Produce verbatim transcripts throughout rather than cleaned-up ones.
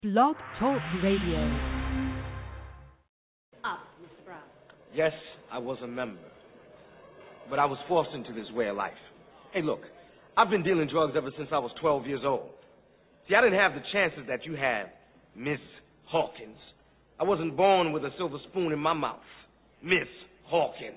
Blog Talk Radio. Up, Mister Brown. Yes, I was a member. But I was forced into this way of life. Hey, look, I've been dealing drugs ever since I was twelve years old. See, I didn't have the chances that you have, Miss Hawkins. I wasn't born with a silver spoon in my mouth. Miss Hawkins.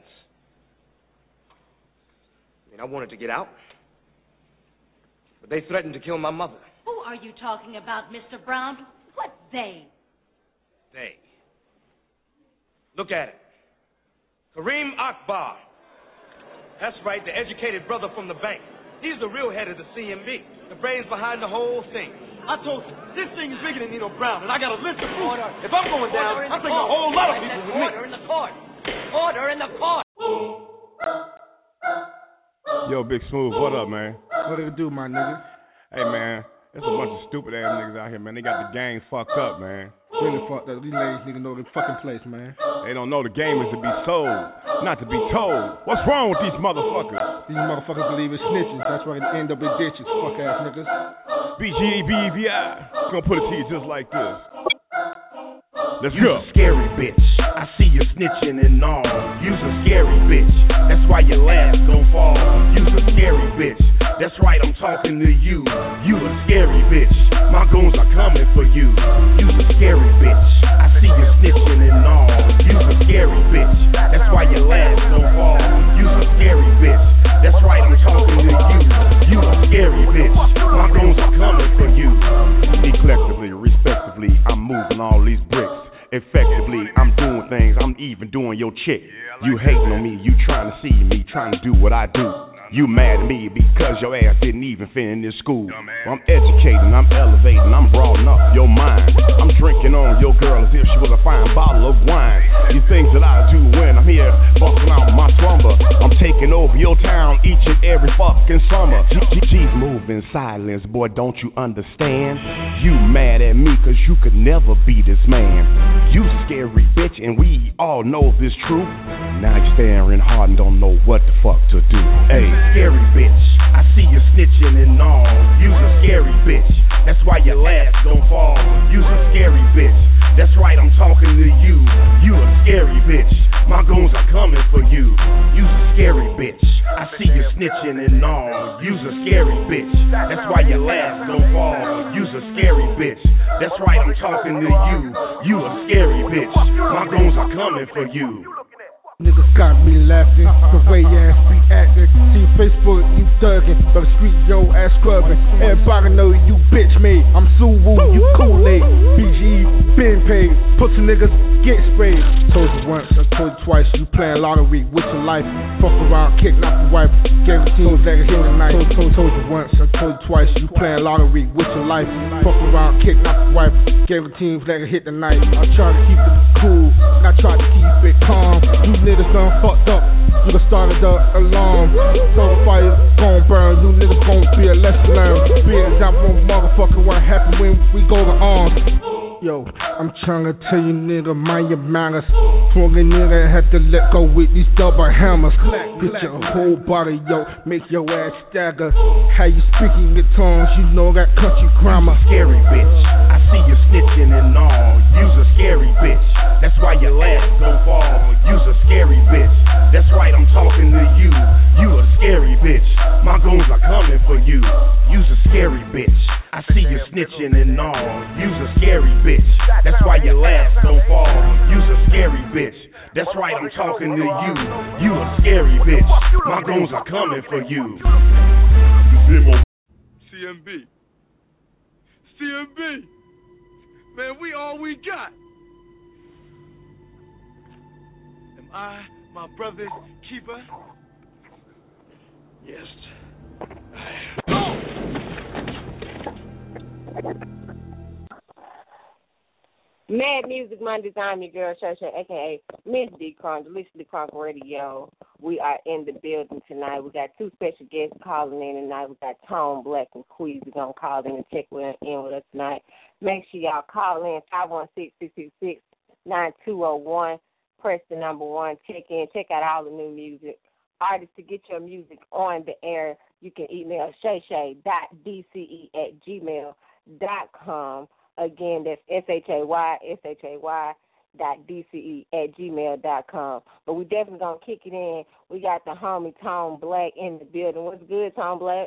I mean, I wanted to get out, but they threatened to kill my mother. Who are you talking about, Mister Brown? What they? They. Look at it. Kareem Akbar. That's right, the educated brother from the bank. He's the real head of the C M B, the brains behind the whole thing. I told you, this thing is bigger than Nino Brown, and I got a list of proof. If I'm going down, I'm taking a whole lot of people with me. Order in the court. Order in the court. Yo, Big Smooth, what up, man? What do it do, my nigga? Hey, man, there's a bunch of stupid ass niggas out here, man. They got the game fucked up, man. Really fucked up. These ladies need to know their fucking place, man. They don't know the game is to be sold, not to be told. What's wrong with these motherfuckers? These motherfuckers believe in snitches. That's why they end up in ditches, fuck ass niggas. B G E B E V I. Gonna put it to you just like this. Let's You's go. a scary bitch. I see you snitching and all. You's a scary bitch. That's why your last gon' fall. You's a scary bitch. That's right, I'm talking to you. You a scary bitch. My goons are coming for you. You's a scary bitch. I see you snitching and all. You's a scary bitch. That's why your last gon' fall. You's a scary bitch. That's right, I'm talking to you. You a scary bitch. My goons are coming for you. Collectively, respectively, I'm moving all these bricks. Effectively, I'm doing things, I'm even doing your chick. You hating on me, you trying to see me, trying to do what I do. You mad at me because your ass didn't even finish school. Well, I'm educating, I'm elevating, I'm broadening up your mind. I'm drinking on your girl as if she was a fine bottle of wine. These things that I do when I'm here busting out my slumber. I'm taking over your town each and every fucking summer. G's moving silence, boy, don't you understand? You mad at me cause you could never be this man. You scary bitch and we all know this truth. Now you're staring hard and don't know what the fuck to do. Hey. Scary bitch, I see you snitching and all. You's a scary bitch, that's why your last gon' fall. You's a scary bitch, that's right, I'm talking to you. You a scary bitch, my goons are coming for you. You's a scary bitch, I see you snitching and all. You's a scary bitch, that's why your last gon' fall. You's a scary bitch, that's right, I'm talking to you. You a scary bitch, my goons are coming for you. Niggas got me laughing, the way your ass be acting. See Facebook, you thuggin', but the street, yo ass scrubbing. Everybody know you bitch made. I'm Suwu, you Kool-Aid. B G, been paid. Pussy niggas get sprayed. Told you once, I told you twice. You playing lottery with your life. Fuck around, kick knock the wife. Gave the teams that hit the night. Told, told, told you once, I told you twice. You playing lottery with your life. Fuck around, kick knock the wife. Gave the teams that hit the night. I try to keep it cool, and I try to keep it calm. You niggas done fucked up, you done started the alarm. So the fire's gon' burn, you niggas gon' be a lesson learned. Be an example of motherfucker what happen when we go to arms. Yo, I'm trying to tell you nigga, mind your manners. Strong nigga had to let go with these double hammers. Get your whole body, yo, make your ass stagger. How you speaking your tongues, you know that country grammar. Scary bitch, I see you snitching and all. You's a scary bitch, that's why your last gon' fall. You's a scary bitch, that's right, I'm talking to you. You a scary bitch, my goons are coming for you. You's a scary bitch, I see you snitching and all. You's a scary bitch, that's why your last gon' fall. You's a scary bitch, that's right, I'm talking to you. You a scary bitch, my goons are coming for you. C M B. C M B. Man, we all we got. Am I my brother's keeper? Yes. Go! Mad Music Mondays, I'm your girl, Shasha, a k a. Miss D. Crunk, listen to Crunk Radio. We are in the building tonight. We got two special guests calling in tonight. We got Tone Black and Queasy going to call in and check in with us tonight. Make sure y'all call in five one six, six six six, nine two zero one. Press the number one. Check in. Check out all the new music. Artists, to get your music on the air, you can email shay shay dot d c e at gmail dot com. Again, that's S H A Y, S H A Y dot D C E at gmail dot com. But we definitely going to kick it in. We got the homie Tone Black in the building. What's good, Tone Black?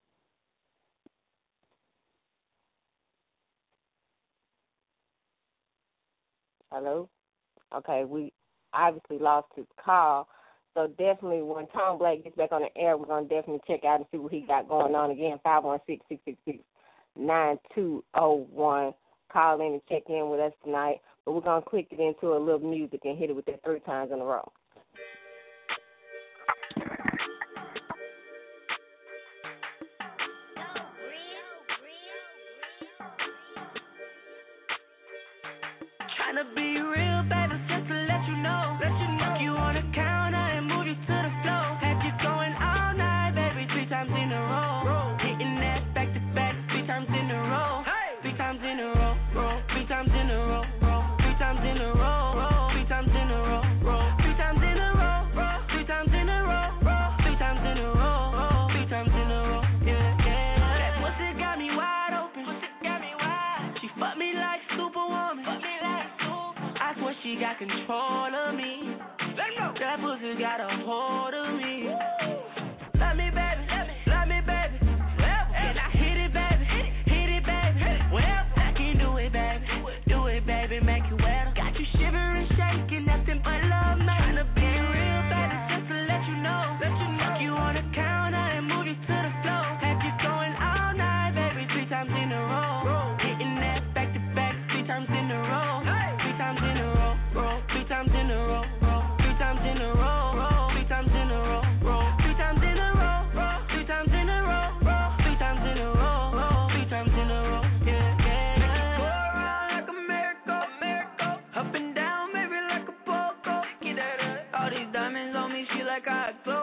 Hello? Okay, we obviously lost his call. So definitely when Tone Black gets back on the air, we're going to definitely check out and see what he got going on. Again, five one six, six six six, nine two zero one. Call in and check in with us tonight. But we're going to click it into a little music and hit it with that three times in a row. Tryna be real, baby, just to let you know. Let you know. If you on the counter and move you to the floor. Have you going all night, baby, three times in a row. row. Hitting that back to back, three times in a row. Hey. Three times in a row, row. Three times in a row, row. Three times in a row, row. Three times in a row, row. Three times in a row, row. Three times in a row, row. Three times in a row, row. Three times in a row, yeah, yeah. That pussy got me wide open. Pussy got me wide. She fucked me like Superwoman. Fuck me like I swear she got control of me. That pussy got a hold of me. Love me, baby. Love me, baby. Can I hit it, baby? Hit it, baby. Well, I can do it, baby. Do it, baby. Make you wetter. Got you shivering, shaking, nothing but love, man. Tryna be real, baby, just to let you know. Let you know. You on the counter and move you to the floor. Have you going all night, baby? Three times in a row. Hitting that back to back, three times in a row. Three times in a row, row. Three times in a row, row. Three times in a row, row. Three times in a row, row. Three times in a row, row. Three times in a row, row. Three times in a row, row. Three times in a row, yeah, yeah. Make it go around like a miracle, miracle. Up and down, maybe like a pogo. Get that up. All these diamonds on me, she like I glow.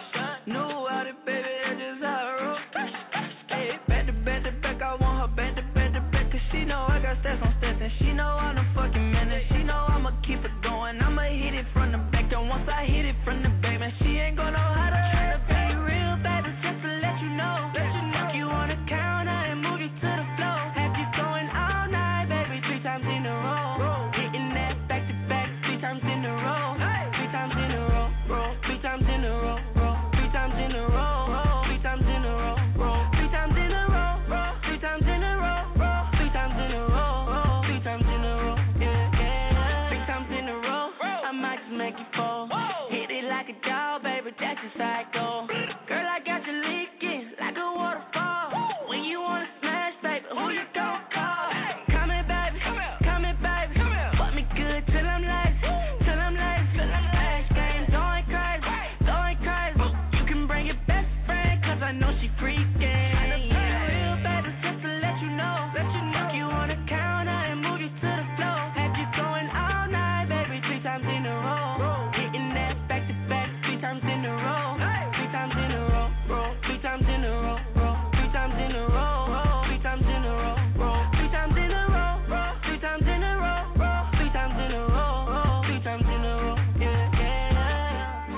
New out it, baby, that's just how I roll. Hey, back to back to back, I want her back to back to back, 'cause she know I got stats on stats, and she know I'm the fucking man, and she know I'ma keep it going. I'ma hit it from the back, and once I hit it from the back, man, she ain't gonna know how to try to be real, baby, just to let you know. Let you know. You on the counter and move you to the floor. Have you going all night, baby, three times in a row. Hitting that back to back, three times in a row. Three times in a row, row. Three times in a row, row. Three times in a row, row. Three times in a row, row. Three times in a row, row. Three times in a row, row. Three times in a row, row. Three times in a row, yeah, yeah. Three times in a row, I might just make you fall. Hit it like a dog, baby, that's just how it go. Girl, I got you leaking like a waterfall. When you wanna smash, baby, who you gon' call? Come here, baby, come here, baby. Fuck me good till I'm lazy, till I'm lazy. Ass game, going crazy, going crazy. You can bring your best friend, 'cause I know she freaking. Real, baby, just to let you know. Let you know. You on the counter and move you to the floor. Have you going all night, baby, three times in a row. Hitting that back to back, three times in a row. Three times in a row, row. Three times in a row, row. Three times in a row, row. Three times in a row, row. Three times in a row, row. Three times in a row, row. Three times in a row, row. Three times in a row, yeah, yeah.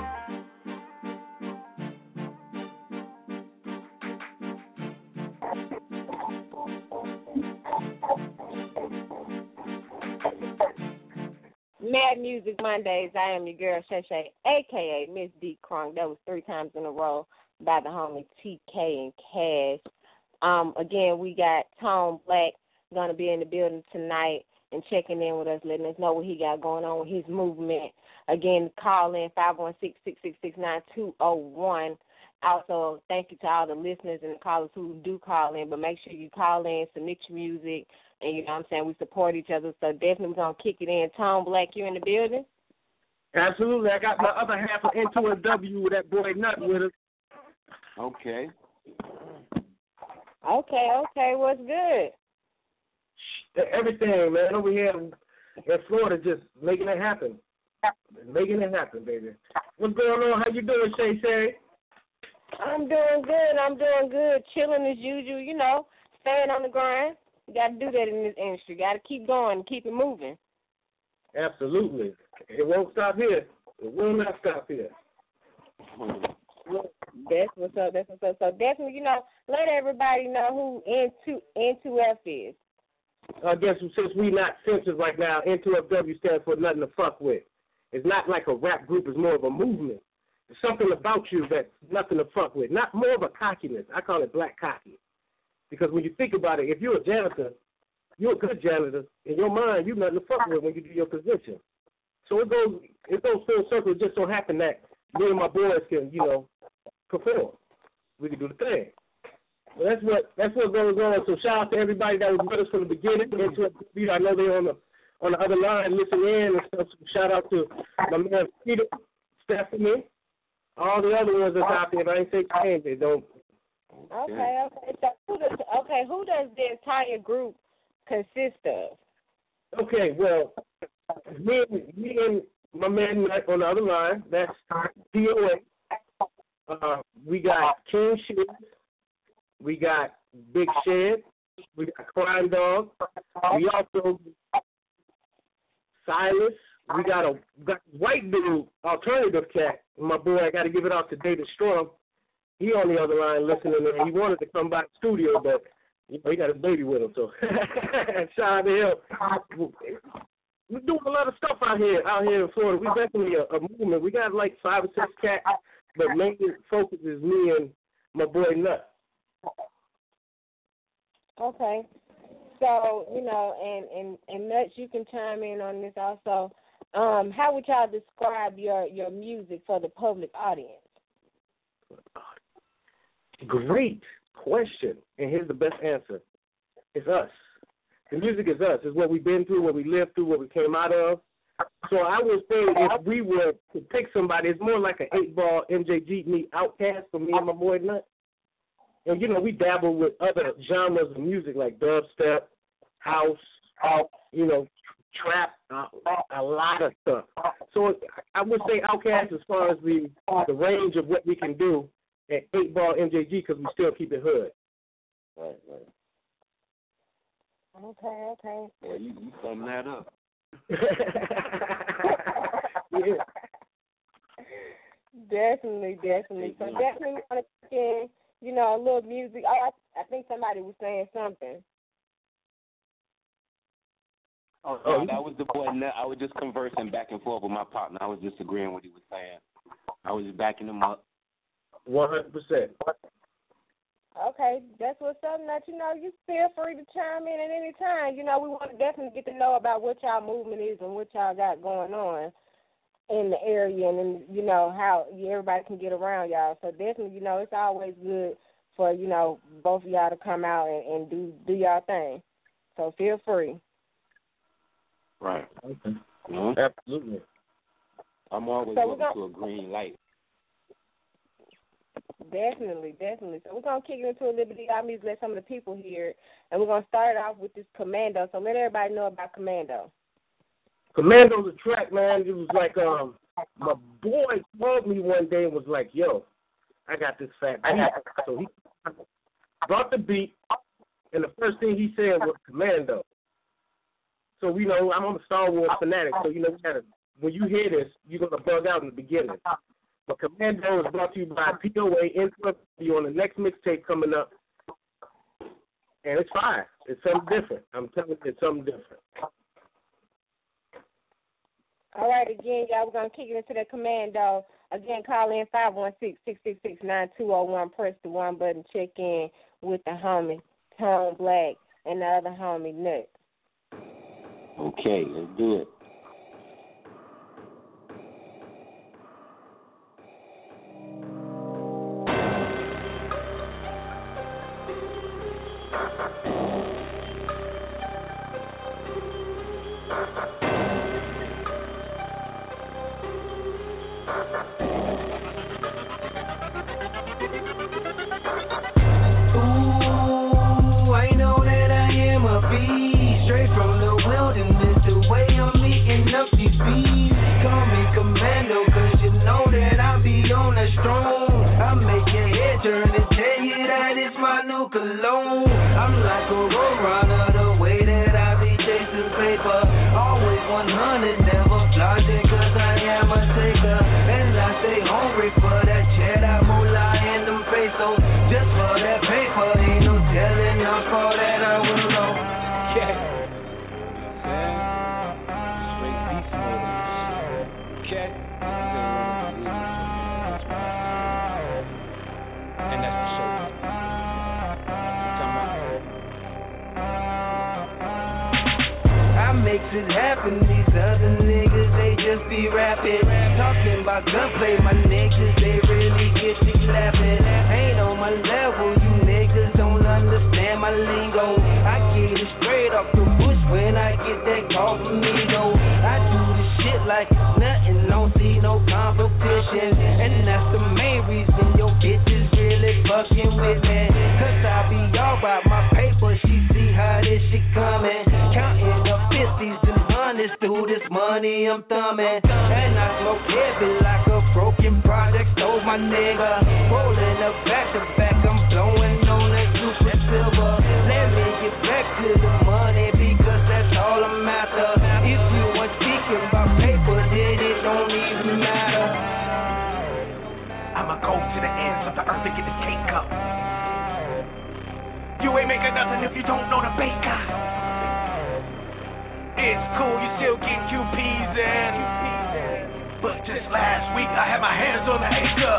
Mad Music Mondays. I am your girl, Shay Shay, a k a. Miss D. Crunk. That was three times in a row by the homie T K and Cash. Um, again, we got Tone Black going to be in the building tonight and checking in with us, letting us know what he got going on with his movement. Again, call in five one six, six six six, nine two zero one. Also, thank you to all the listeners and the callers who do call in, but make sure you call in, submit your music, and you know what I'm saying, we support each other, so definitely we're going to kick it in. Tone Black, you in the building? Absolutely. I got my other half of N two S W with that boy Nut with us. Okay. Okay, okay. What's good? Everything, man. Over here in Florida, just making it happen. Making it happen, baby. What's going on? How you doing, Shay Shay? I'm doing good. I'm doing good. Chilling as usual, you know, staying on the grind. You got to do that in this industry. Got to keep going, keep it moving. Absolutely. It won't stop here. It will not stop here. That's what's up. That's what's up. So definitely, you know, let everybody know who N two N two F is. I guess since we not censored right now, N two F W stands for nothing to fuck with. It's not like a rap group, it's more of a movement. There's something about you that's nothing to fuck with. Not more of a cockiness. I call it black cocky. Because when you think about it, if you're a janitor, you're a good janitor. In your mind, you're nothing to fuck with when you do your position. So it goes it goes full circle. It just so happen that me and my boys can, you know, perform. We can do the thing. Well, that's what that's what goes on. So shout out to everybody that was with us from the beginning. I know they're on the on the other line listening in and stuff. So shout out to my man Peter, Stephanie, all the other ones that's out there. But I ain't say names. They don't. Okay, okay. So who does okay? Who does the entire group consist of? Okay, well, me and, me and my man Mike on the other line. That's D O A. Uh, we got King Shit. We got Big Shed. We got Crime Dog. We also Silas. We got a got white dude, alternative cat. My boy, I got to give it out to David Strom. He on the other line listening, and he wanted to come by the studio, but you know, he got his baby with him. So shout out to him. We're doing a lot of stuff out here, out here in Florida. We definitely a, a movement. We got like five or six cats, but main focus is me and my boy Nut. Okay. So, you know, and, and, and Nuts, you can chime in on this also. Um, how would y'all describe your, your music for the public audience? Great question. And here's the best answer. It's us. The music is us. It's what we've been through, what we lived through, what we came out of. So I would say if we were to pick somebody, it's more like an eight-ball M J G meet Outkast for me and my boy Nut. And, you know, we dabble with other genres of music like dubstep, house, you know, trap, uh, a lot of stuff. So I would say Outkast as far as the the range of what we can do at eight ball M J G because we still keep it hood. Right, right. Okay, okay. Well, you, you sum that up. Yeah. Definitely, definitely. So definitely want to kick in, you know, a little music. I, I think somebody was saying something. Oh, no, that was the boy. I was just conversing back and forth with my partner. I was just agreeing with what he was saying. I was just backing him up. one hundred percent. Okay, that's what's up. That, you know, you feel free to chime in at any time. You know, we want to definitely get to know about what y'all movement is and what y'all got going on in the area, and then, you know, how everybody can get around y'all. So definitely, you know, it's always good for, you know, both of y'all to come out and, and do do y'all thing. So feel free. Right. Okay. Mm-hmm. Absolutely. I'm always so looking gonna, to a green light. Definitely, definitely. So we're going to kick it into a little bit of y'all music, let some of the people hear it. And we're going to start it off with this Commando. So let everybody know about Commando. Commando's a track, man. It was like, um, my boy called me one day and was like, yo, I got this fat beat. So he brought the beat, and the first thing he said was Commando. So, you know, I'm a Star Wars fanatic, so, you know, we gotta, when you hear this, you're going to bug out in the beginning. But Commando is brought to you by P O A N two F W on the next mixtape coming up. And it's fire. It's something different. I'm telling you, it's something different. All right, again, y'all, we're going to kick it into that Commando. Again, call in five one six, six six six, nine two zero one. Press the one button. Check in with the homie, Tone Black, and the other homie, Nut. Okay, let's do it. Yeah. saying? Straight beast mode on this shit. Okay? And that's the show. Come on. I makes it happen, these other niggas, they just be rapping. Talking about gunplay, my niggas, they really get to clapping. Ain't on my level, you niggas don't understand my lingo. I get it straight off the bush when I get that call from me, though. I do this shit like nothing, don't see no competition. And that's the main reason your bitches really fucking with me. Cause I be all about my paper, she see how this shit coming. Counting the fifties and hundreds through this money I'm thumbing. And I smoke heavy like a broken project, stole my nigga. Rolling up back to back, I'm blowing on that super silver. Let me get back to the money because that's all I'm after. If you want speaking about paper, then it don't even matter. I'ma go to the ends of the earth to get the cake up. You ain't making nothing if you don't know the baker. It's cool, you still get Q Ps in. But just last week I had my hands on the acre.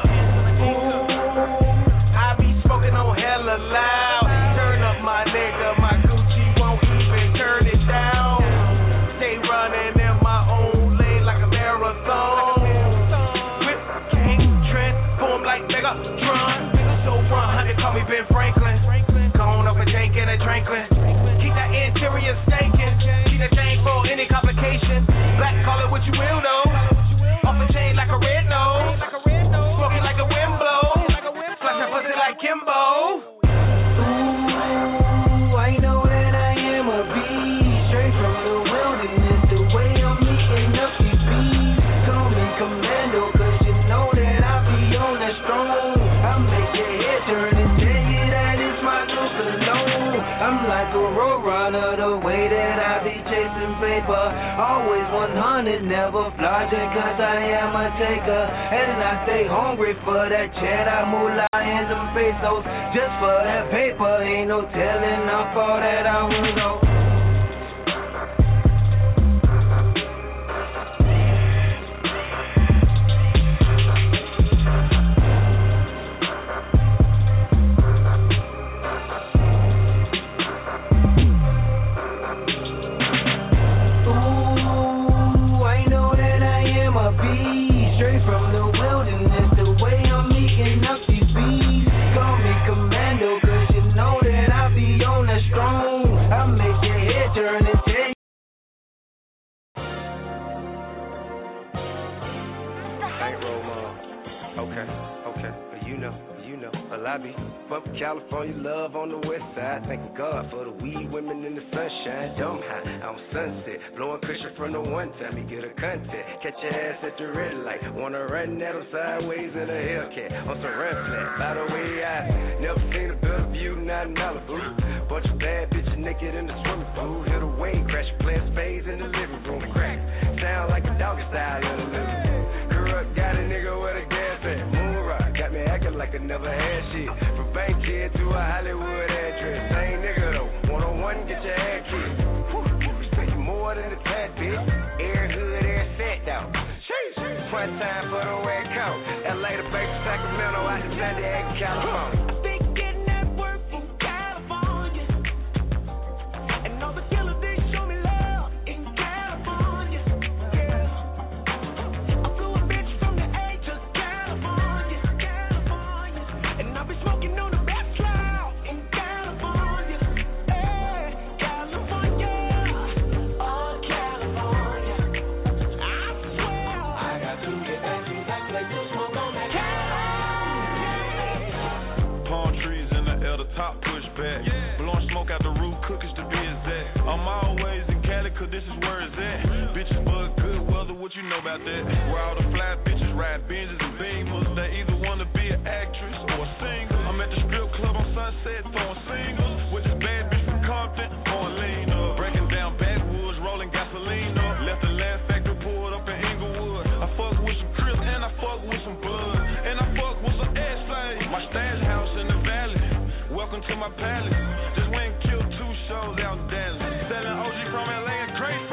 Ooh, I be smoking on hella loud. Turn up my nigga, my Gucci won't even turn it down. Stay running in my own lane like a marathon. Whip, king, transform like Megatron. So one hundred, call me Ben Franklin. Gone up a tank and a Tranklin. Keep that interior stankin'. Keep that chain for any complication. Black, call it what you will, though. Off the chain like a red nose. Smoking like a wind blow. Slash that pussy like Kimbo. Ooh, I know that I am a beast. Straight from the wilderness, the way I'm eating up these beats. Call me commando, cause you know that I be on that strong. I make your head turn and tell you that it's my new cologne. I'm like a road runner, the way that I be chasing paper. Always one hundred, never flogging, cause I am a taker. And I stay hungry for that cheddar, moolah, and them pesos. Just for that paper, ain't no telling how far that I will go. Straight from the wilderness, the way I'm eating up these bees. Call me commando, cause you know that I be on that strong. I make your head turn and tell you. Ain't roll on. Okay, okay, but you know, you know, well I be from California, love on the west side. Thank God for the weed, women in the sunshine. Dumb high on Sunset, blowing cushion from the one time you get a contact. Catch your ass at the red light, wanna run at them sideways in a Hellcat on some run flat. By the way, I never seen a better view, not in Malibu. Bunch of bad bitches naked in the swimming pool. Hit a wave crash, playing spades in the living room. Crack, sound like a doggy style in the living room. Corrupt, got a nigga with a gas at Moon Rock, got me acting like I never had shit. From Bankhead to a Hollywood address, same nigga though. One on one, get your ass kicked. Respect you more than a tad bit. Air hood, air set down. One time for the red coat. L A to Baker, Sacramento, out to San Diego, California. Top push back, yeah. Blowing smoke out the roof, cookies to be exact. I'm always in Cali, cause this is where it's at. Bitches bug good weather, what you know about that? Where all the fly bitches ride Benzes and Beamers. They either wanna be an actress or a singer. I'm at the strip club on Sunset throwing singles with this bad bitch from Compton, pouring lean up. Breaking down backwoods, rolling gasoline up. Left the last factory pulled up in Inglewood. I fuck with some Crips and I fuck with some Blood. And I fuck with some S-Fade. My stash house in the valley. Welcome to my palace. Just went and killed two shows out in Dallas. Selling O G from L A and Crazy.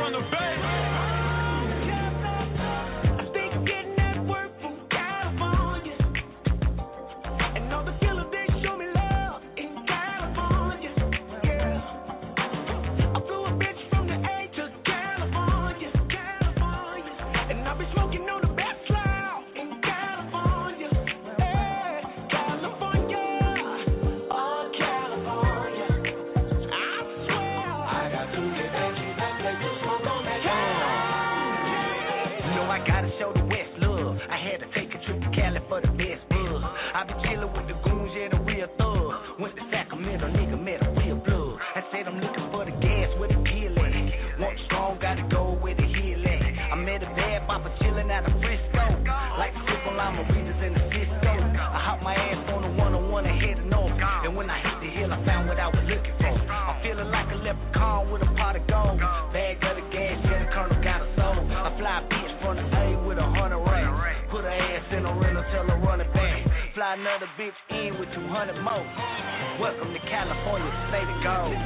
gotta go where the hill at. I met a bad papa chillin' out of Frisco. Like the triple llama readers in the Cisco. I hop my ass on the one oh one and head north. And when I hit the hill, I found what I was looking for. I'm feeling like a leprechaun with a pot of gold. Bag of the gas, yeah, the colonel got a soul. I fly a bitch from the A with a hundred racks. Put her ass in a rental, tell her run it back. Fly another bitch in with two hundred more. Welcome to California, state of gold.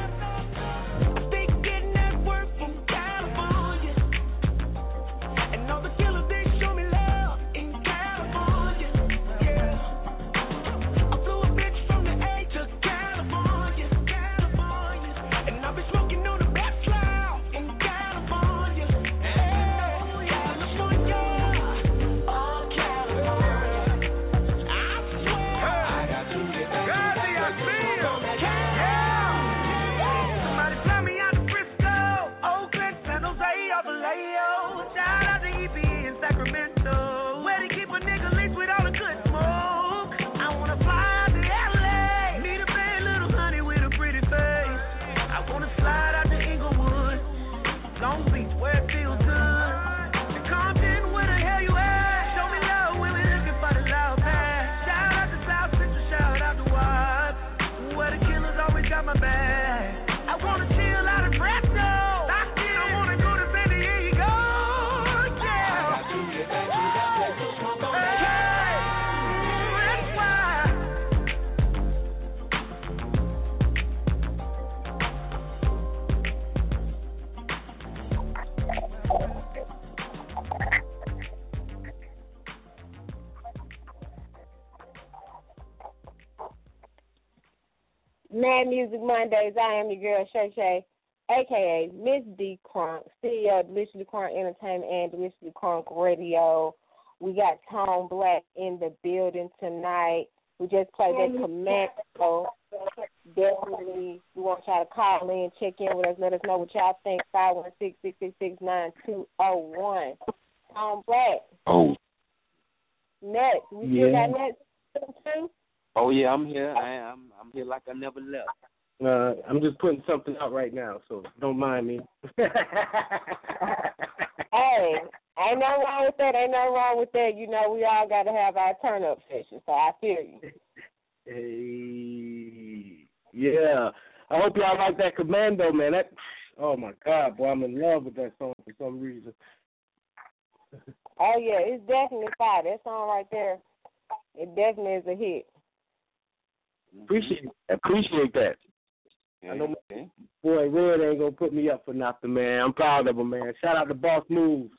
Mad Music Mondays. I am your girl, Shay Shay, a k a. Miss D. Crunk, C E O of Delicious Crunk Entertainment and Delicious Crunk Radio. We got Tone Black in the building tonight. We just played that Commando. Definitely, we want y'all to call in, check in with us, let us know what y'all think. five one six, six six six, nine two zero one. Tone Black. Oh. Next. We Yeah. still got next too? Oh yeah, I'm here. I am. I'm here like I never left. Uh, I'm just putting something out right now, so don't mind me. Hey, ain't nothing wrong with that. Ain't nothing wrong with that. You know, we all got to have our turn-up session, so I feel you. Hey, yeah. I hope y'all like that Commando, man. That, oh, my God, boy, I'm in love with that song for some reason. Oh, yeah, it's definitely fire. That song right there, it definitely is a hit. Appreciate appreciate that. Yeah, I know my okay. boy Red ain't gonna put me up for nothing, man. I'm proud of him, man. Shout out to Boss Moves.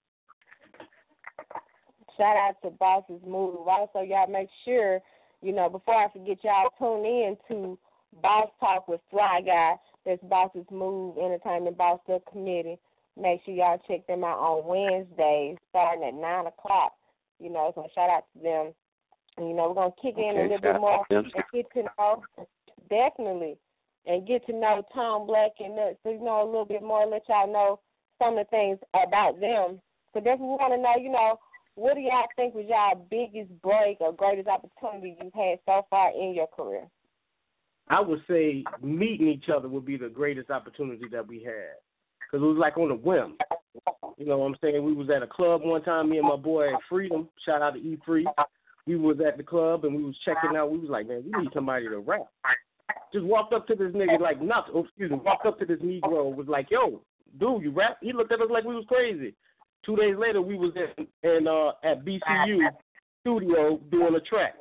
Shout out to Boss's Move. Also, y'all make sure, you know, before I forget, y'all tune in to Boss Talk with Fly Guy. That's Boss's Move Entertainment Boss Up Committee. Make sure y'all check them out on Wednesdays, starting at nine o'clock. You know, so shout out to them. And, you know, we're going to kick in Okay, a little bit more them. and get to know, definitely, and get to know Tone Black and that, so you know a little bit more, let y'all know some of the things about them. So definitely we want to know, you know, what do y'all think was y'all biggest break or greatest opportunity you've had so far in your career? I would say meeting each other would be the greatest opportunity that we had. Because it was like on a whim. You know what I'm saying? We was at a club one time, me and my boy Freedom, shout out to E Free. We was at the club and we was checking out. We was like, man, we need somebody to rap. Just walked up to this nigga like nothing. Oh, excuse me. Walked up to this Negro, was like, yo, dude, you rap? He looked at us like we was crazy. Two days later, we was in, in uh, at B C U studio doing a track.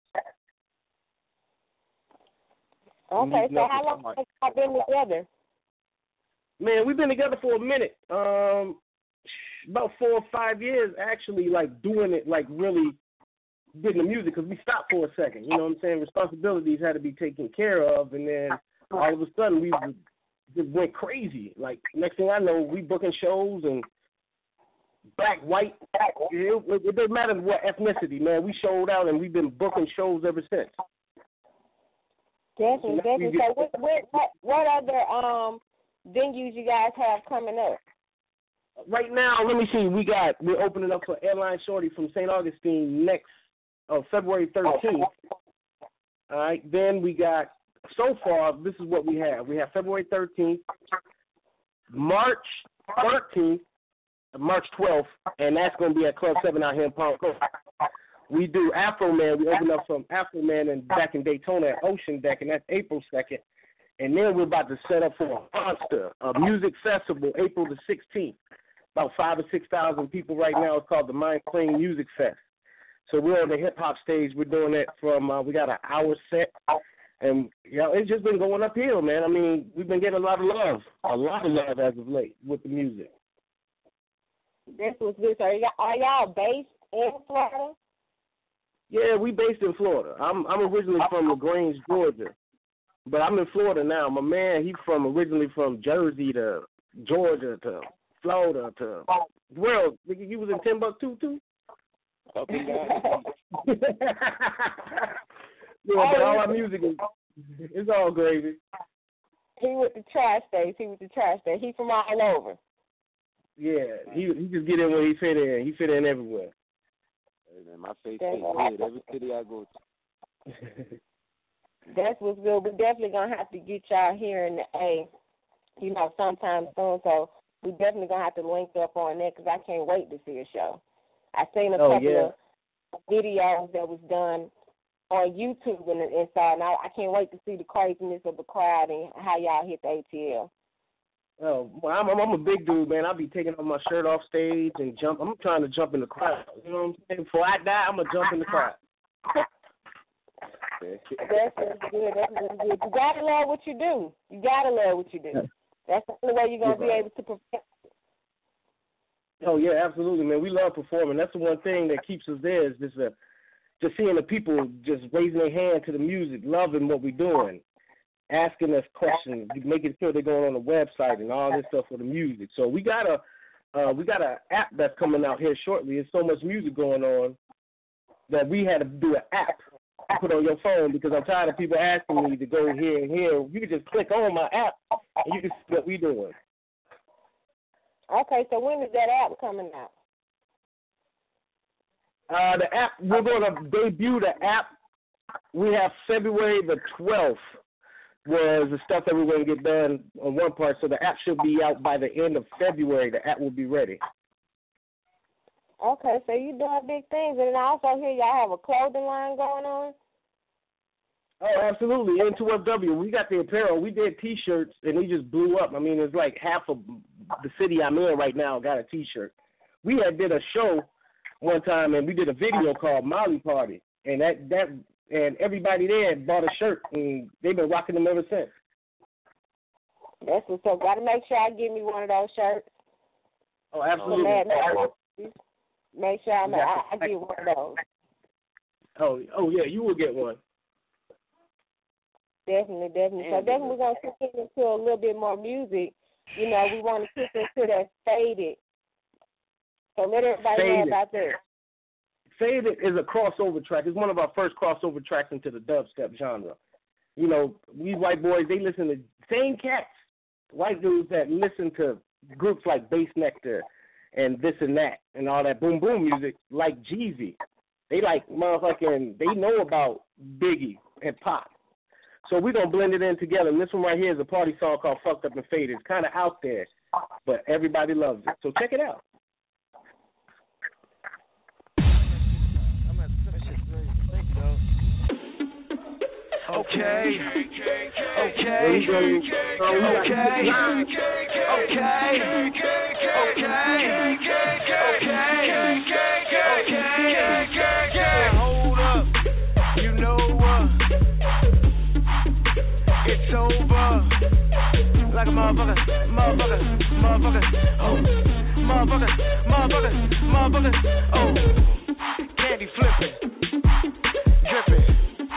Okay, so how long have y'all been together? Man, we've been together for a minute. Um, about four or five years, actually, like doing it, like really getting the music, because we stopped for a second. You know what I'm saying? Responsibilities had to be taken care of, and then all of a sudden we just went crazy. Like, next thing I know, we booking shows and black, white, it, it, it doesn't matter what ethnicity, man. We showed out and we've been booking shows ever since. Definitely, definitely. So what, what, what, what other um venues you guys have coming up? Right now, let me see. We got we're opening up for Airline Shorty from Saint Augustine next uh, February thirteenth. All right. Then we got so far. This is what we have. We have February thirteenth, March thirteenth, March twelfth, and that's going to be at Club seven out here in Palm Coast. We do Afro Man. We open up from Afro Man and back in Daytona at Ocean Deck, and that's April second. And then we're about to set up for a monster, a music festival, April the sixteenth. About five or six thousand people right now. It's called the Mind Clean Music Fest. So we're on the hip hop stage. We're doing that from uh, we got an hour set, and you know, it's just been going uphill, man. I mean, we've been getting a lot of love, a lot of love as of late with the music. This was good. Are y'all, are y'all based in Florida? Yeah, we based in Florida. I'm I'm originally from LaGrange, Georgia, but I'm in Florida now. My man, he's from originally from Jersey to Georgia to Florida to well, you was in Timbuktu too. Up and down. Yeah, but all our music is it's all gravy. He with the tri-states. He with the tri-states. He from all over. Yeah, he he just get in where he fit in. He fit in everywhere. Hey, man, my face is good every city I go to. That's what's good. We're definitely gonna have to get y'all here in the A, you know, sometime soon. So we definitely gonna have to link up on that because I can't wait to see a show. I seen a oh, couple yeah. of videos that was done on YouTube and inside, and I, I can't wait to see the craziness of the crowd and how y'all hit the A T L. Oh, well, I'm, I'm a big dude, man. I'll be taking off my shirt off stage and jump. I'm trying to jump in the crowd. You know what I'm saying? Before I die, I'm gonna jump in the crowd. That's what's good. That's what's good. You gotta love what you do. You gotta love what you do. That's the only way you're gonna be able to perform. Oh yeah, absolutely, man. We love performing. That's the one thing that keeps us there is just uh, just seeing the people just raising their hand to the music, loving what we're doing, asking us questions, making sure they're going on the website and all this stuff for the music. So we got a uh, we got an app that's coming out here shortly. There's so much music going on that we had to do an app to put on your phone because I'm tired of people asking me to go here and here. You can just click on my app and you can see what we're doing. Okay, so when is that app coming out? Uh, the app, we're going to debut the app. We have February the twelfth was the stuff that we're going to get done on one part. So the app should be out by the end of February. The app will be ready. Okay, so you're doing big things. And I also hear y'all have a clothing line going on. Oh, absolutely. N two F W. We got the apparel. We did T-shirts, and they just blew up. I mean, it's like half of the city I'm in right now got a T-shirt. We had did a show one time, and we did a video called Molly Party, and that that and everybody there bought a shirt, and they've been rocking them ever since. That's what's up. Got to make sure I give me one of those shirts. Oh, absolutely. Make sure I, I, I get one of those. Oh, oh yeah, you will get one. Definitely, definitely. So definitely we're going to kick into a little bit more music. You know, we want to kick into that Faded. So let everybody Faded. know about that. Faded is a crossover track. It's one of our first crossover tracks into the dubstep genre. You know, we white boys, they listen to same cats, white dudes that listen to groups like Bass Nectar and this and that and all that boom boom music like Jeezy. They like motherfucking, they know about Biggie and Pop. So we're going to blend it in together. And this one right here is a party song called Fucked Up and Faded. It's kind of out there, but everybody loves it. So check it out. Okay, okay, okay, okay, okay, okay, hold up, you know what, it's over, like a motherfucker, motherfucker, motherfucker, oh, motherfucker, motherfucker, motherfucker, oh, candy flipping, dripping.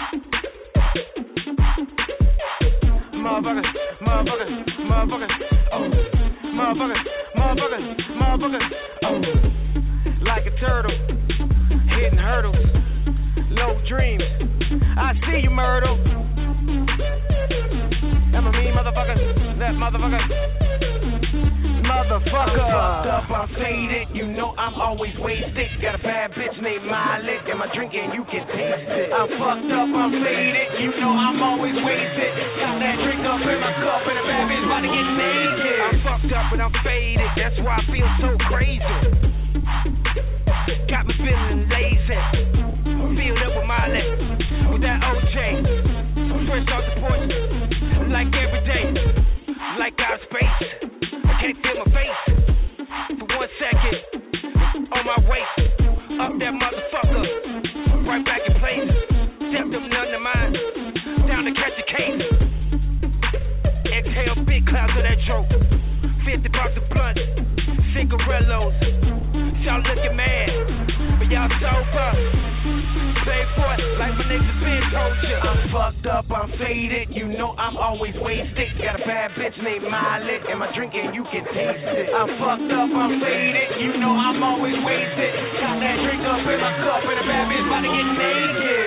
Motherfucker, motherfucker, motherfucker, oh, motherfucker, motherfucker, motherfucker, oh, like a turtle, hitting hurdles, low dreams, I see you, Myrtle, Am I mean, motherfucker? That motherfucker. Motherfucker. I'm fucked up, I'm faded. You know I'm always wasted. Got a bad bitch named Miley. Am I drinking? You can taste it. I'm fucked up, I'm faded. You know I'm always wasted. Got that drink up in my cup and a bad bitch about to get naked. I'm fucked up and I'm faded. That's why I feel so crazy. Got me feeling lazy. Filled up with Miley. With that O J. Fresh off the porch. Like every day. Like our space. I can't feel my face. For one second. On my waist. Up that motherfucker. Right back in place. Stepped up none of mine. Down to catch a case. Exhale big clouds of that choke. fifty bucks a blunt. Cigarillos. Y'all looking mad. But y'all sober. Play for it like my niggas been told you. I'm fucked up, I'm faded. You know I'm always wasted. Got a bad bitch named Miley. Am I drinking? You can taste it. I'm fucked up, I'm faded. You know I'm always wasted. Got that drink up in my cup and a bad bitch about to get naked.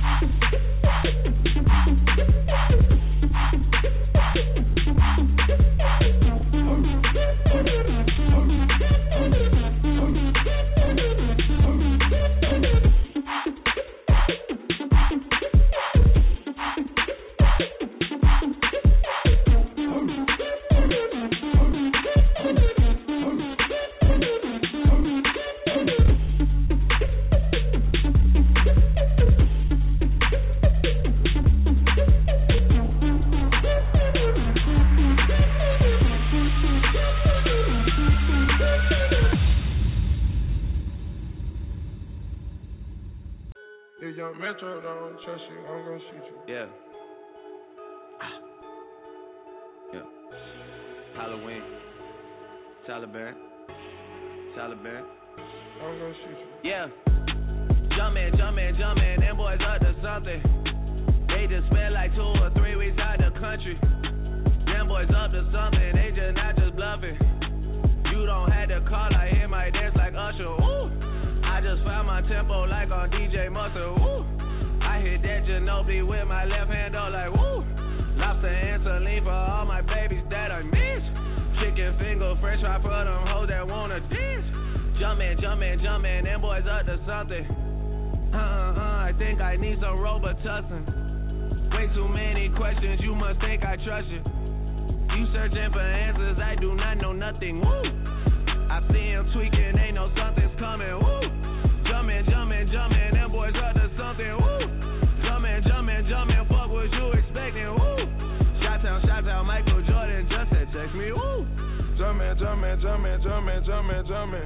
Metro don't trust you, I'm gonna shoot you. Yeah. Yeah. Halloween. Taliban. Taliban. I'm gonna shoot you. Yeah. Jumpin', jumpin', jumpin', them boys up to something. They just spent like two or three weeks out the country. Them boys up to something, they just not just bluffing. You don't have to call, I hear my dance like Usher. Ooh. I just found my tempo like on D J Mustard. Woo! I hit that Ginobili with my left hand, though, like woo! Lobster and saline for all my babies that I miss. Chicken finger, fresh fry for them hoes that wanna dance. Jumpin', jumpin', jumpin', them boys up to something. Uh-uh, I think I need some Robitussin. Way too many questions, you must think I trust you. You searching for answers, I do not know nothing. Woo! I see him tweaking, ain't no something's coming. Woo! Jumpin', jumpin', jumpin', them boys up to something. Woo! Jumpin', jumpin', jumpin', fuck what you expecting. Woo! Shot-town, shot-town, Michael Jordan just said text me. Woo! Jumpin', jumpin', jumpin', jumpin', jumpin', jumpin'.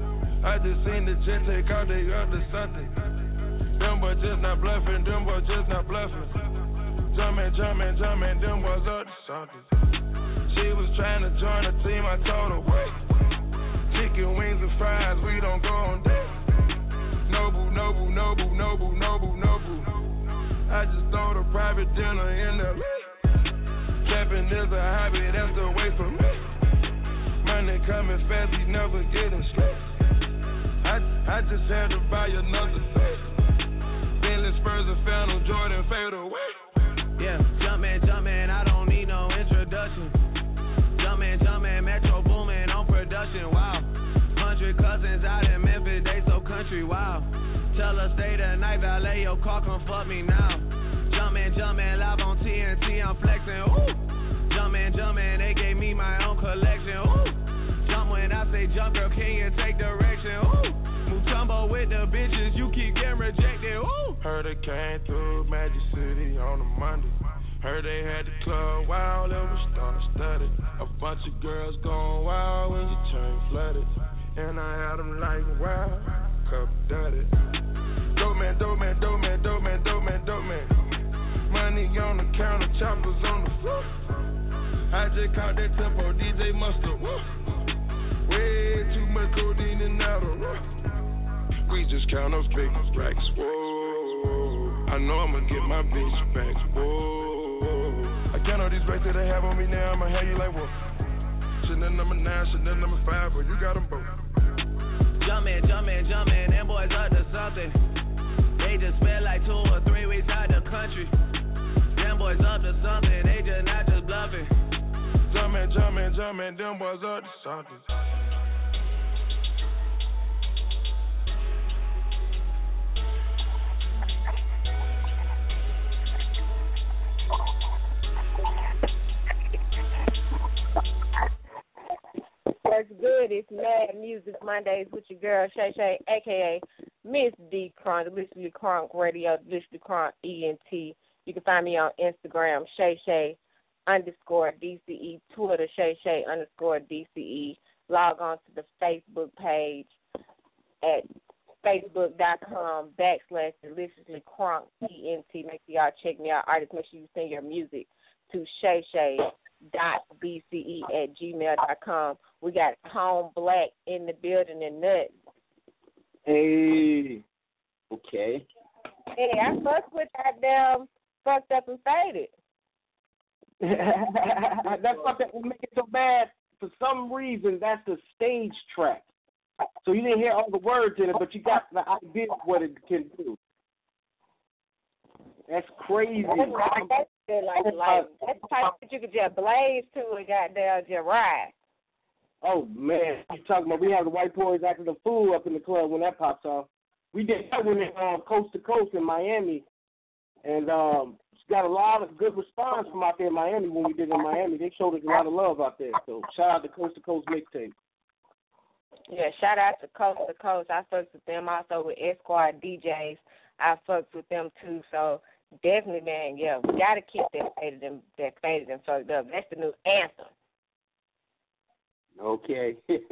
I just seen the jet take out, they up to something. Them boys just not bluffing, them boys just not bluffing. Jumpin', jumpin', jumpin', them boys up to something. She was trying to join the team, I told her, wait. Chicken wings and fries, we don't go on that. Noble, noble, noble, noble, noble, noble. I just throw the private dinner in the trapping is a hobby, that's the way for me. Money coming fast, we never getting stressed. I, I just had to buy another face. Bentley Spurs and Phantom Jordan fade away. Yeah, jumpin', jumpin', I don't need no introduction. Jumpin', jumpin', Metro boomin' on production, wow. Hundred cousins out in Memphis, they so country, wow. Tell her stay the night, valet your car, come fuck me now. Jumpin', jumpin', live on T N T, I'm flexin', ooh. Jumpin', jumpin', they gave me my own collection, ooh. Jump when I say jump, girl, can you take direction, ooh. Mutombo with the bitches, you keep getting rejected, ooh. Heard it came through Magic City on a Monday. Heard they had the club wild, it was starting studded. A bunch of girls going wild when you turn flooded. And I had them like wild, cup dirty. Dope man, dope man, dope man, dope man, dope man, dope man. Money on the counter, choppers on the floor. I just caught that tempo, D J Mustard, woo. Way too much codeine and out of rough. We just count those big racks, whoa. I know I'ma get my bitch back, whoa. I count all these racks that they have on me now, I'ma have you like, whoa. Chanel number nine, Chanel number five, but you got them both. Jumpin', jumpin', jumpin', them boys up to something. They just spent like two or three weeks out the country. Them boys up to something, they just not just Jumpin', jumpin', them boys up to something. What's good? It's Mad Music Mondays with your girl Shay Shay, aka Miss D Crunk, Deliciously Crunk Radio, Deliciously Crunk E N T. You can find me on Instagram, Shay Shay underscore D C E, Twitter, Shay Shay underscore D C E. Log on to the Facebook page at facebook.com backslash Deliciously Crunk E N T. Make sure y'all check me out. Artists, make sure you send your music to Shay Shay dot B C E at gmail dot com. We got Tone Black in the building and nuts. Hey. Okay. Hey, I fucked with that damn Fucked Up and Faded. That's what that will make it so bad. For some reason, that's the stage track. So you didn't hear all the words in it, but you got the idea of what it can do. That's crazy. That's like, that's like, like, that's the type that you could just blaze to and goddamn just ride. Oh, man. You talking about we have the white boys acting a fool up in the club when that pops off. We did that one in um, Coast to Coast in Miami, and um, got a lot of good response from out there in Miami when we did it in Miami. They showed us a lot of love out there. So shout out to Coast to Coast mixtape. Yeah, shout out to Coast to Coast. I fucked with them also with Esquire D Js. I fucked with them too. So definitely, man, yeah, we gotta keep that faded and that faded and fucked up. That's the new anthem. Okay.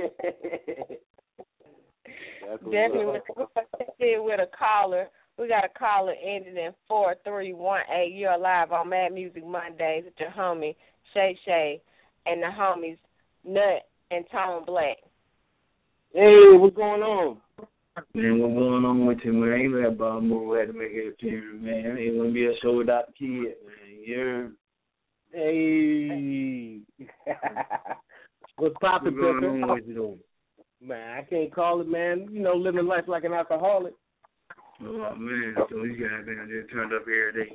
Definitely with, with a caller. We got a caller ending in four three one eight. You're live on Mad Music Mondays with your homie Shay Shay and the homies Nut and Tone Black. Hey, what's going on? Man, what's going on with you, man? You had Bob Moore had to make it appearance, man. It wouldn't be a show without the kid, man. Yeah. Hey. What's poppin', What's going Pepper? on with you, though? Man, I can't call it, man. You know, living life like an alcoholic. Oh, man. So these guys, man, just turned up every day.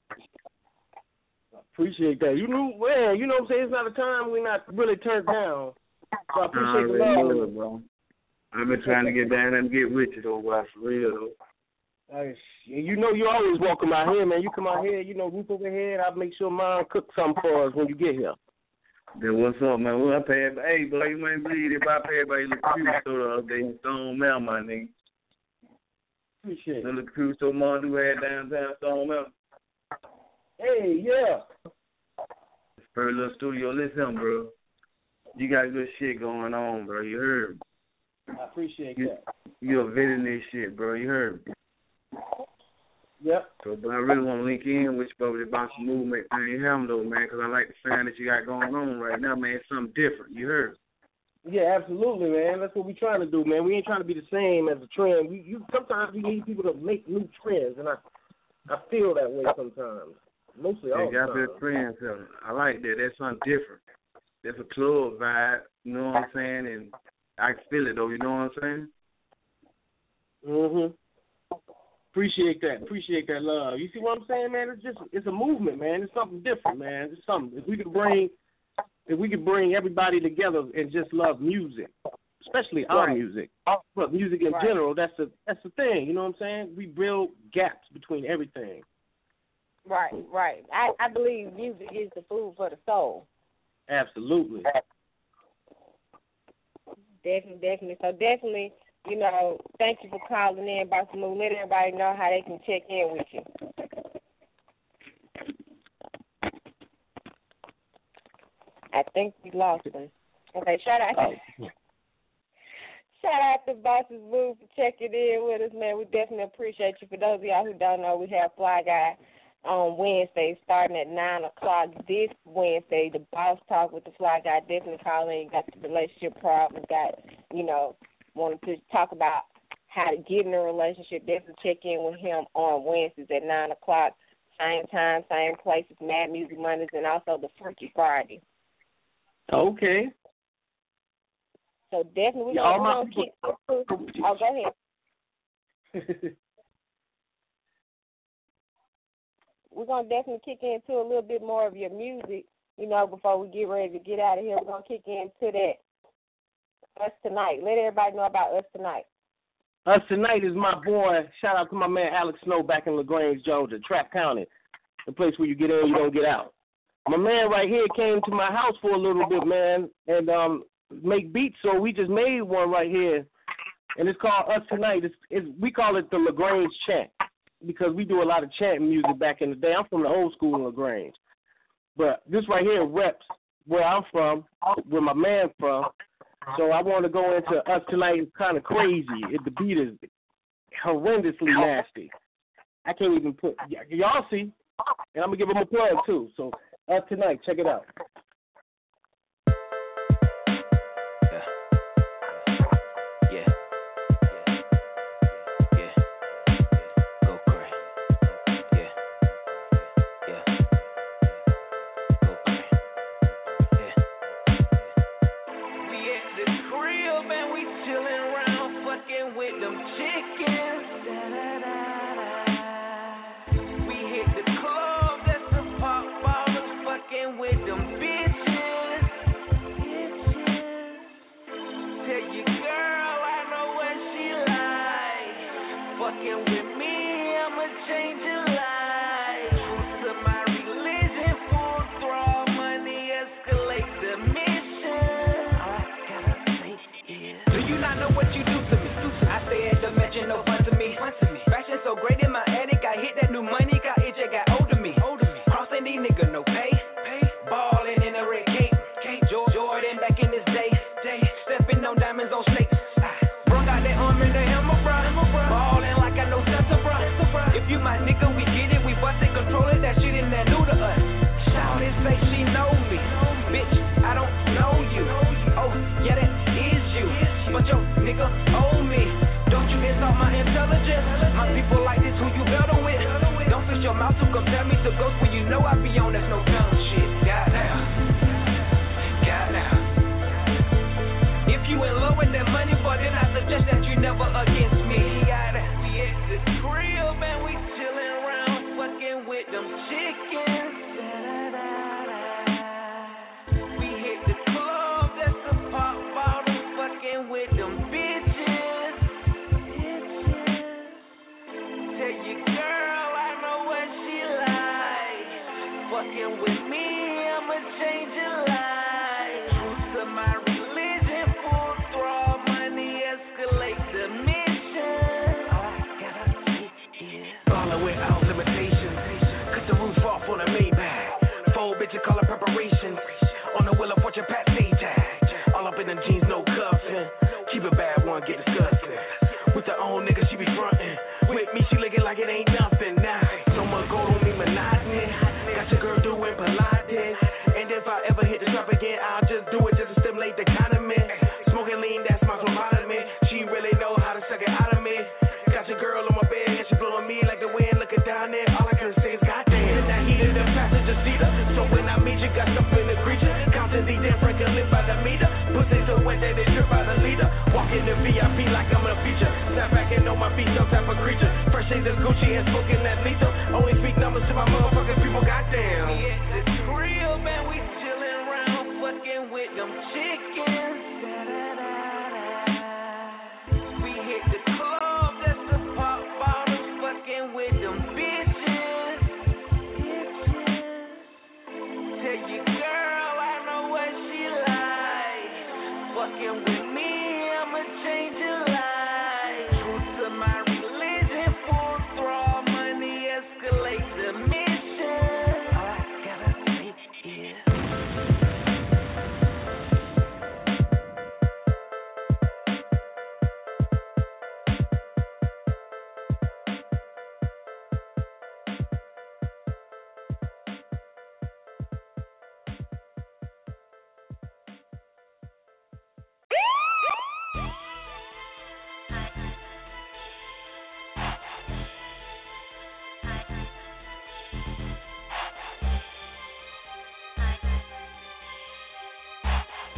Appreciate that. You know, man, you know what I'm saying? It's not a time we're not really turned down. So I appreciate I the really love. it, bro. I've been trying to get down and get with you, though, boy, for real, though. Uh, you know you're always welcome out here, man. You come out here, you know, roof over head. I'll make sure Mom cook something for us when you get here. Then what's up, man? Well, I paid, hey, boy, you ain't believe it, but I paid by your little Crusoe the other day in Stone Mountain, my nigga. Appreciate it. The little Crusoe man who had downtown Stone Mountain. Hey, yeah. First little studio, listen, bro. You got good shit going on, bro. You heard me. I appreciate you, that. You're vetting this shit, bro. You heard me. Yep. So, but I really want to link in with you, bro, about some movement thing, him though, man, because I like the sound that you got going on right now, man. It's something different. You heard me. Yeah, absolutely, man. That's what we're trying to do, man. We ain't trying to be the same as a trend. We, you, sometimes we need people to make new trends, and I, I feel that way sometimes. Mostly all yeah, the got time. that trend, so I like that. That's something different. That's a club vibe. You know what I'm saying? And I can feel it though. You know what I'm saying? Mhm. Appreciate that. Appreciate that love. You see what I'm saying, man? It's just it's a movement, man. It's something different, man. It's something. If we could bring, if we could bring everybody together and just love music, especially our Right. music, but music in Right. general, that's the that's the thing. You know what I'm saying? We build gaps between everything. Right, right. I, I believe music is the food for the soul. Absolutely. Definitely, definitely. So definitely, you know, thank you for calling in, Boss Move. Let everybody know how they can check in with you. I think we lost them. Okay, shout out. Oh. Shout out to Boss's Move for checking in with us, man. We definitely appreciate you. For those of y'all who don't know, we have Fly Guy on Wednesday starting at nine o'clock this Wednesday. The Boss Talk with the Fly Guy. Definitely call in. Got the relationship problem. Got, you know, wanted to talk about how to get in a relationship. Definitely check in with him on Wednesdays at nine o'clock. Same time, same place. It's Mad Music Mondays and also the Freaky Friday. Okay. So definitely we're Yeah, going to keep Oh, go ahead. We're going to definitely kick into a little bit more of your music. you know, before we get ready to get out of here, we're going to kick into that Us Tonight. Let everybody know about Us Tonight. Us Tonight is my boy. Shout out to my man Alex Snow back in LaGrange, Georgia, Trap County, the place where you get in, you don't get out. My man right here came to my house for a little bit, man, and um, make beats, so we just made one right here, and it's called Us Tonight. It's, it's, we call it the LaGrange Chant because we do a lot of chanting music back in the day. I'm from the old school in LaGrange. But this right here reps where I'm from, where my man's from. So I want to go into Us Tonight. It's kind of crazy. It, the beat is horrendously nasty. I can't even put, y- y'all see, and I'm going to give them a plug too. So Us Tonight, check it out.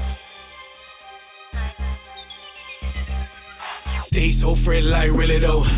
Stay so friendly, like really though.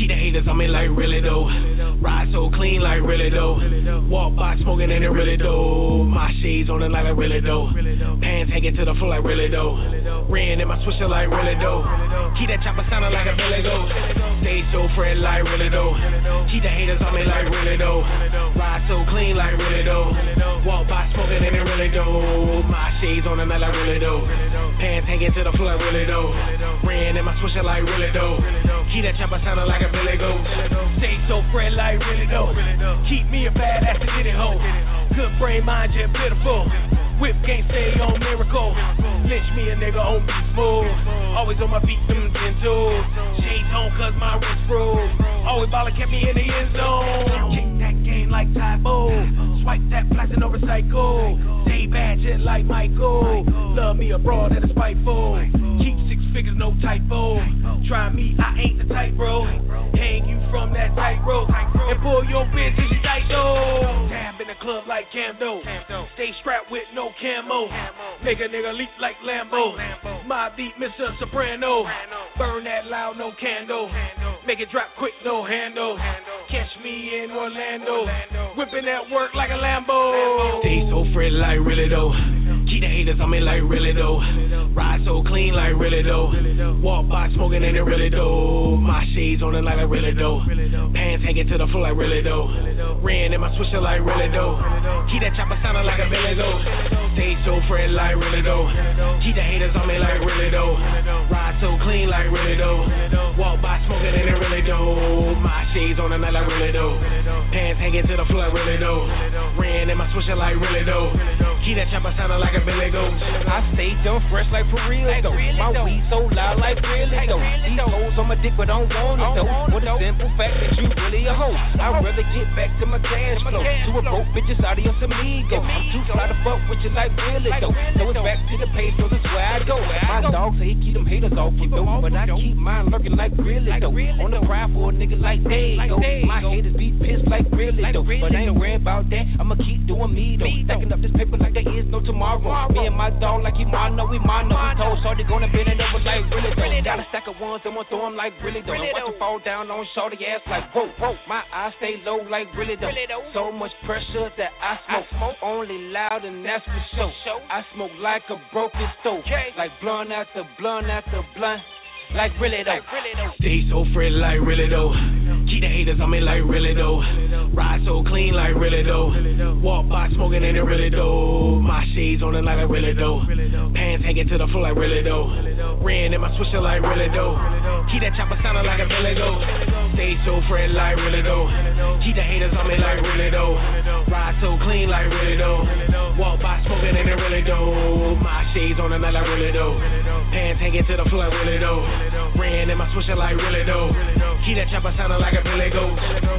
Keep the haters on me like really though. Ride so clean like really though. Walk by smoking and it really though. My shades on it like I really though. Pants hanging to the floor like really though. Ran in my swisher like really though. Keep that chopper sounding like a Billy Goat. Stay so fresh like really though. Keep the haters on me like really though. Ride so clean like really though. Walk by smoking and it really though. My shades on it like really though. Pants hanging to the floor like really though. Ran in my swisher like really though. Keep that chopper sounding like a Billy Goat. Stay so fresh like really though. Keep me a badass to get it hoe. Good brain, mind, just pitiful. Whip game stay on miracle. Lynch me a nigga on beat smooth. Always on my feet, them gentle. Shades on cause my wrist froze. Always ballin' kept me in the end zone. Kick that game like Tybo. Swipe that plastic over cycle. Stay bad just like Michael. Love me abroad that is spiteful. Keep six figures, no typo. Try me, I ain't the type, bro. Hang you from that tight rope. And pull your bitch till she tight though. Tab in the club like Camdo. Stay strapped with no camo. Make a nigga leap like Lambo. My beat, Mister Soprano. Burn that loud, no candle. Make it drop quick, no handle. Catch me in Orlando. Whipping that work like a Lambo. Stay so fresh like really though. Keep the haters on me like really though. Ride so clean like really though. Walk by smoking and it really though. My shades on it like I really though. Pants hanging to the floor like really though. Ran in my swisher like really though. Keep that chopper sounding like a Billy Goat. Stay so fresh like really though. Keep the haters on me like really though. Ride so clean like really though. Walk by smoking and it really though. My shades on it like really though. Pants hanging to the floor like really though. Ran in my swisher like really though. Keep that chopper sounding like a Billy Goat. I stay done fresh like for real though. My weed so loud like really though. These hoes on my dick but don't want it though. For the simple fact that you really a hoe. I'd rather get back to my cash flow. To a broke bitches adios amigo. I'm too fly to fuck with you like really though. So it's back to the pesos, that's where I go. My dog say he keep them haters off you though. But I keep mine lurking like really though. On the cry for a nigga like Dago. My haters be pissed like really though. But I ain't worried about that. I'ma keep doing me though. Stacking up this paper like there is no tomorrow. Me and my dog like he mono, we mono. We told Shorty gonna bend it over like really though. Got a stack of ones, I'm gonna throw them like really though. And watch them fall down on Shorty ass like whoa, whoa. My eyes stay low like really though. So much pressure that I smoke. Only loud and that's for show. I smoke like a broken stove. Like blunt after blunt after blunt. Like really though. Stay so fresh like really though. Keep the haters on me like really though. Ride so clean like really though. Walk by smoking and it really though. My shades on it like I really though. Pants hanging to the floor like really though. Ran in my swisher like really though. Keep that chopper sounding like a Billy Goat. Stay so fresh like really though. Keep the haters on me like really though. Ride so clean like really though. Walk by smoking and it really though. My shades on it like I really though. Pants hanging to the floor like really though. Ran in my swisher like really though. Keep that chopper sounding like a Billy Goat.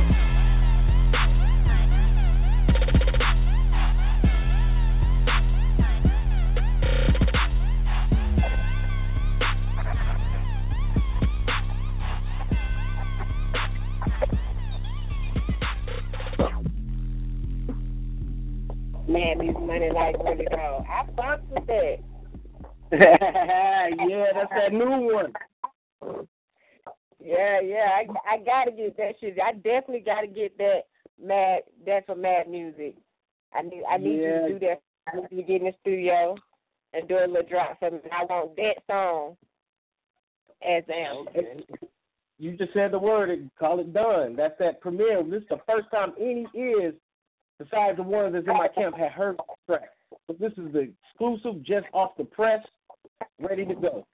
Man, these money like really though. I fucked with that. Yeah, that's that new one. Yeah, yeah, I I gotta get that shit. I definitely gotta get that mad. That for Mad Music. I need I need Yeah. you to do that. I need you to get in the studio and do a little drop for me. I want that song as an You just said the word and call it done. That's that premiere. This is the first time any ears, besides the ones that's in my camp, had heard the track. But this is the exclusive, just off the press, ready to go.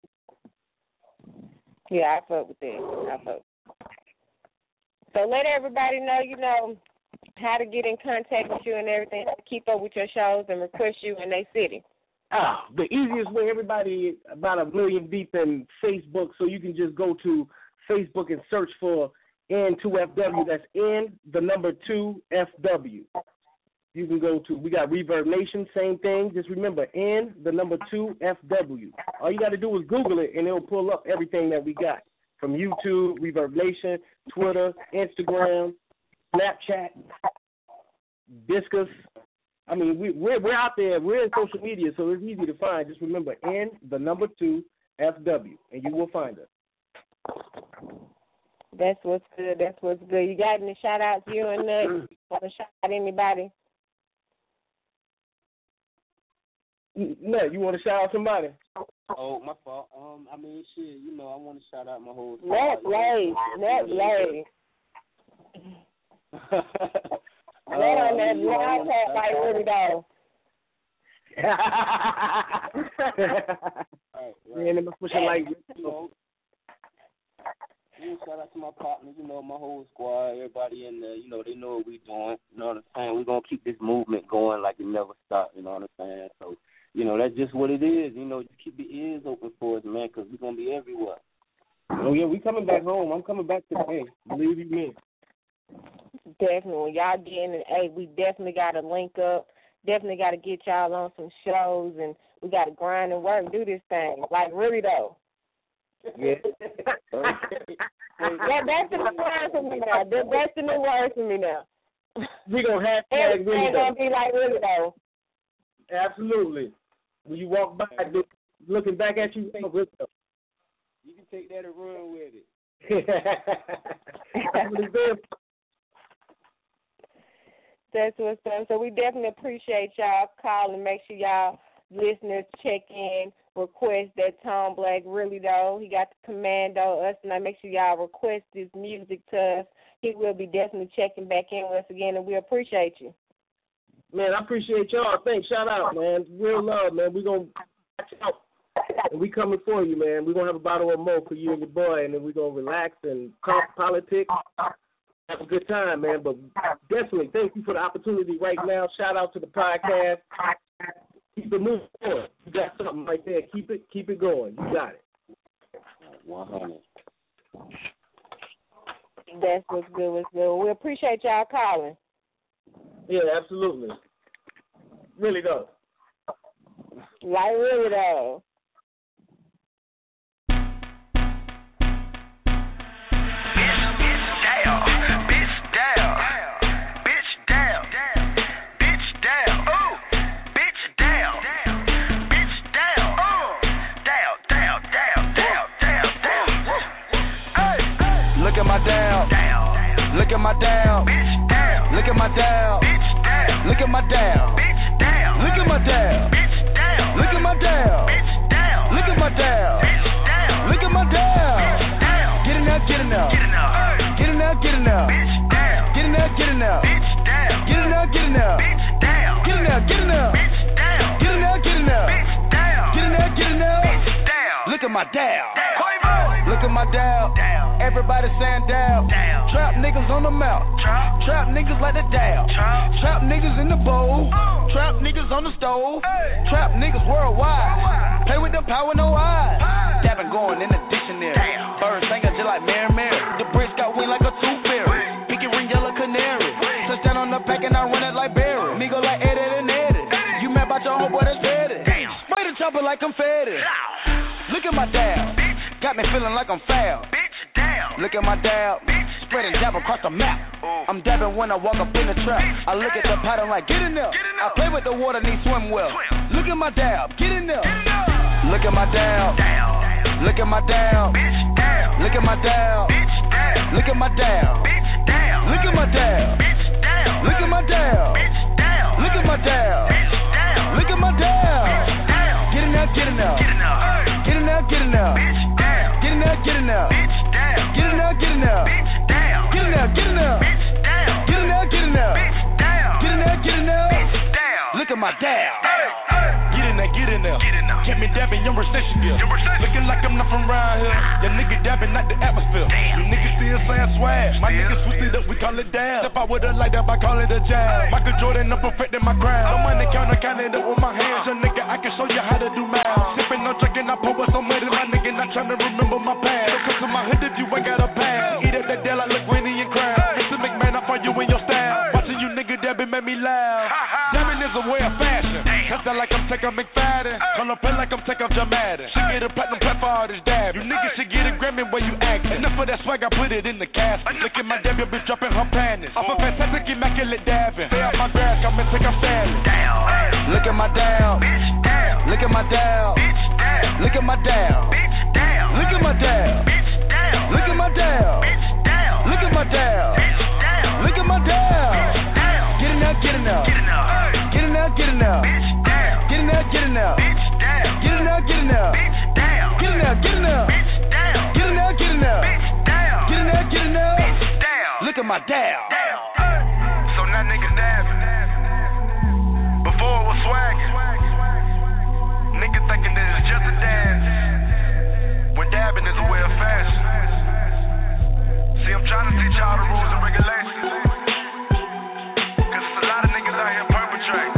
Yeah, I fuck with that. I fuck. So let everybody know, you know, how to get in contact with you and everything, how to keep up with your shows and request you in their city. Ah, the easiest way, everybody about a million deep in Facebook, so you can just go to Facebook and search for N two F W. That's N, the number two, F W. You can go to, we got Reverb Nation, same thing. Just remember, N, the number two, F W. All you got to do is Google it, and it'll pull up everything that we got. From YouTube, Reverb Nation, Twitter, Instagram, Snapchat, Discus. I mean, we, we're, we're out there. We're in social media, so it's easy to find. Just remember, N, the number two, F W, and you will find us. That's what's good. That's what's good. You got any shout outs, you and Nut? Want to shout out anybody? Nut, you want to shout out somebody? Oh, my fault. Um, I mean, shit, you know, I want to shout out my whole squad. Nut Blaze. Nut Blaze. Nut on that long hat like Rudy Dog. Right, right. Man, I'm pushing like you know. Yeah, shout out to my partners, you know, my whole squad, everybody in there, you know, they know what we doing. You know what I'm saying? We're going to keep this movement going like it never stopped, you know what I'm saying? So, you know, that's just what it is. You know, just keep your ears open for us, man, because we're going to be everywhere. Oh, yeah, we coming back home. I'm coming back today. Believe you me. Definitely. Y'all getting it. Hey, we definitely got to link up. Definitely got to get y'all on some shows, and we got to grind and work, do this thing. Like, really, though. Yeah. that, that's the new word for me now. That, that's the new word for me now. We gonna hashtag really though. Gonna be like really though. Absolutely. When you walk by, looking back at you, think really though. You can take that and run with it. That's what's up. So we definitely appreciate y'all calling. Make sure y'all listeners check in. Request that Tom Black really though. He got the commando us, and I make sure y'all request this music to us. He will be definitely checking back in with us again, and we appreciate you. Man, I appreciate y'all. Thanks. Shout out, man. Real love, man. We're going to watch out. And we coming for you, man. We're going to have a bottle of Mo for you and your boy, and then we're going to relax and talk politics. Have a good time, man. But definitely, thank you for the opportunity right now. Shout out to the podcast. Keep it moving forward. You got something right there. Keep it, keep it going. You got it. one hundred. That's what's good. What's good. We appreciate y'all calling. Yeah, absolutely. Really though. Like really though. Look at my down. Look at my down. Look at my down. Look at my down. Look at my down. Look at my down. Look at my down. Look at my down. Get in there, get in there. Get in there, get in there. Get in there, get in there. Get in there, get in there. Get in there, get in there. Get in there, get in there. Get in there, get in there. Look at my down. Look at my down. Everybody saying down. Trap niggas on the mouth. Trap niggas like the down. Trap niggas in the bowl. Trap niggas on the stove. Trap niggas worldwide. Play with the power, no eyes. Dabbing going in the dictionary. Birds singing just like Mary Mary. The bridge got wing like a tooth fairy. Pinky ring yellow canary. Touchdown on the pack and I run it like Barry. Nigga like Eddie and Eddie. You mad about your homeboy that's petty. Spray the chopper like confetti. Look at my dab. Got me feeling like I'm foul. Look at my dab. Spreading dab across the map. I'm dabbing when I walk up in the trap. I look at the pattern like, get in there. I play with the water, need swim well. Look at my dab. Get in there. Look at my dab. Look at my dab. Look at my dab. Look at my dab. Look at my dab. Look at my dab. Look at my dab. Look at my dab. Get in there, get in there. Get in there, get in there. Get in there, get in there. Get in there, get in there. Get in there, get in there. Get in there, get in there. Get in there, get in there. Look at my dab. Get in there, get in there. Get me dabbing your recession gear. Looking like I'm not from around here. Your nigga dabbing like the atmosphere. You niggas still saying swag. My niggas switch it up, we call it dab. Step out with a light up, I call it a jab. Michael Jordan, I'm perfecting my crown. No money counter, counting it up with my hands. Your nigga, I can show you how to do math. Sipping on drinking, I pour with so muddy. My nigga not trying to remember my past. So come to my hood if you ain't got a pass. Eat up that deal, I look Winnie and Crown. Mister McMahon, I find you in your style. Watching you nigga dabbing made me laugh. Dabbing is a way of fashion. That's not like I'm taking McFadden. Gonna play like I'm taking Jamadden. Should get a platinum plaque for all this dab. You niggas should get a Grammy where you act. Enough of that swag, I put it in the casket. Look at my dab, your bitch dropping her panties. I'm a fantastic, immaculate dabbing. Stay out my grass, come and take a salad. Look at my down. Look at my down. Look at my down. Look at my down. Look at my down. my dab. So now niggas dabbing. Before it was swagging. Niggas thinking that it's just a dance. When dabbing is a way of fashion. See, I'm trying to teach y'all the rules and regulations. Cause there's a lot of niggas out here perpetrating.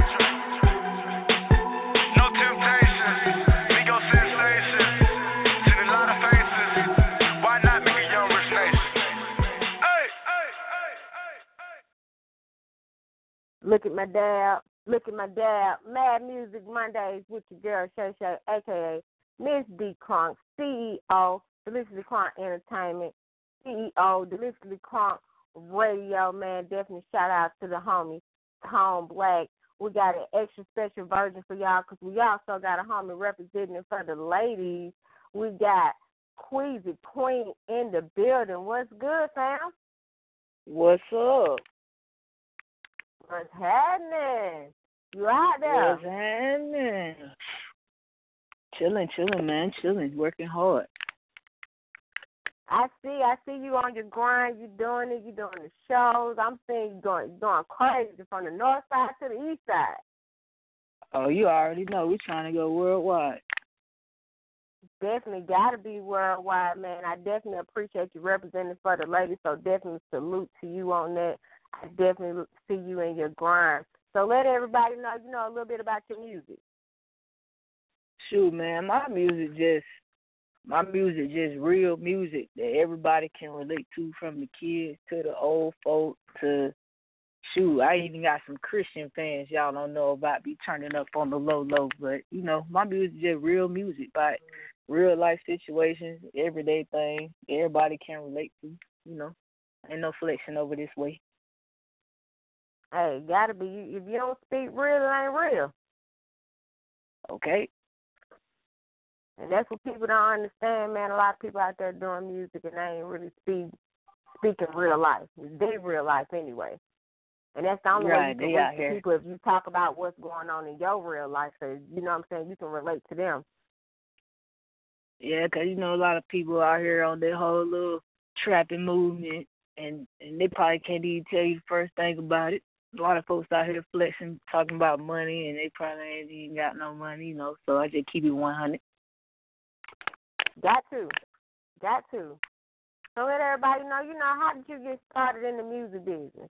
No temptation. We go sensation. Seen a lot of faces. Why not make a young rich nation? Hey, hey, hey, hey, hey. Look at my dad. Look at my dad. Mad Music Mondays with your girl Shay Shay, aka Miss D Crunk, C E O, Deliciously Crunk Entertainment, C E O, Deliciously Crunk Radio. Man, definitely shout out to the homie Tone Black. We got an extra special version for y'all because we also got a homie representing for the ladies. We got Queasy Queen in the building. What's good, fam? What's up? What's happening? You out there? What's happening? Chilling, chilling, man, chilling, working hard. I see, I see you on your grind. You doing it. You doing the shows. I'm seeing you going, going crazy from the north side to the east side. Oh, you already know. We're trying to go worldwide. Definitely got to be worldwide, man. I definitely appreciate you representing for the ladies. So definitely salute to you on that. I definitely see you in your grind. So let everybody know, you know, a little bit about your music. Shoot, man, my music just, my music just real music that everybody can relate to, from the kids to the old folk to, shoot, I even got some Christian fans y'all don't know about, be turning up on the low low. But, you know, my music just real music, like real life situations, everyday things everybody can relate to, you know. Ain't no flexing over this way. Hey, gotta be. If you don't speak real, it ain't real. Okay. And that's what people don't understand, man. A lot of people out there doing music and they ain't really speak, speaking real life. They real life anyway. And that's the only right, way you can reach people if you talk about what's going on in your real life. So, you know what I'm saying, you can relate to them. Yeah, because, you know, a lot of people out here on their whole little trapping movement, and, and they probably can't even tell you the first thing about it. A lot of folks out here flexing, talking about money, and they probably ain't even got no money, you know, so I just keep it one hundred. Got to. Got to. So let everybody know, you know, how did you get started in the music business?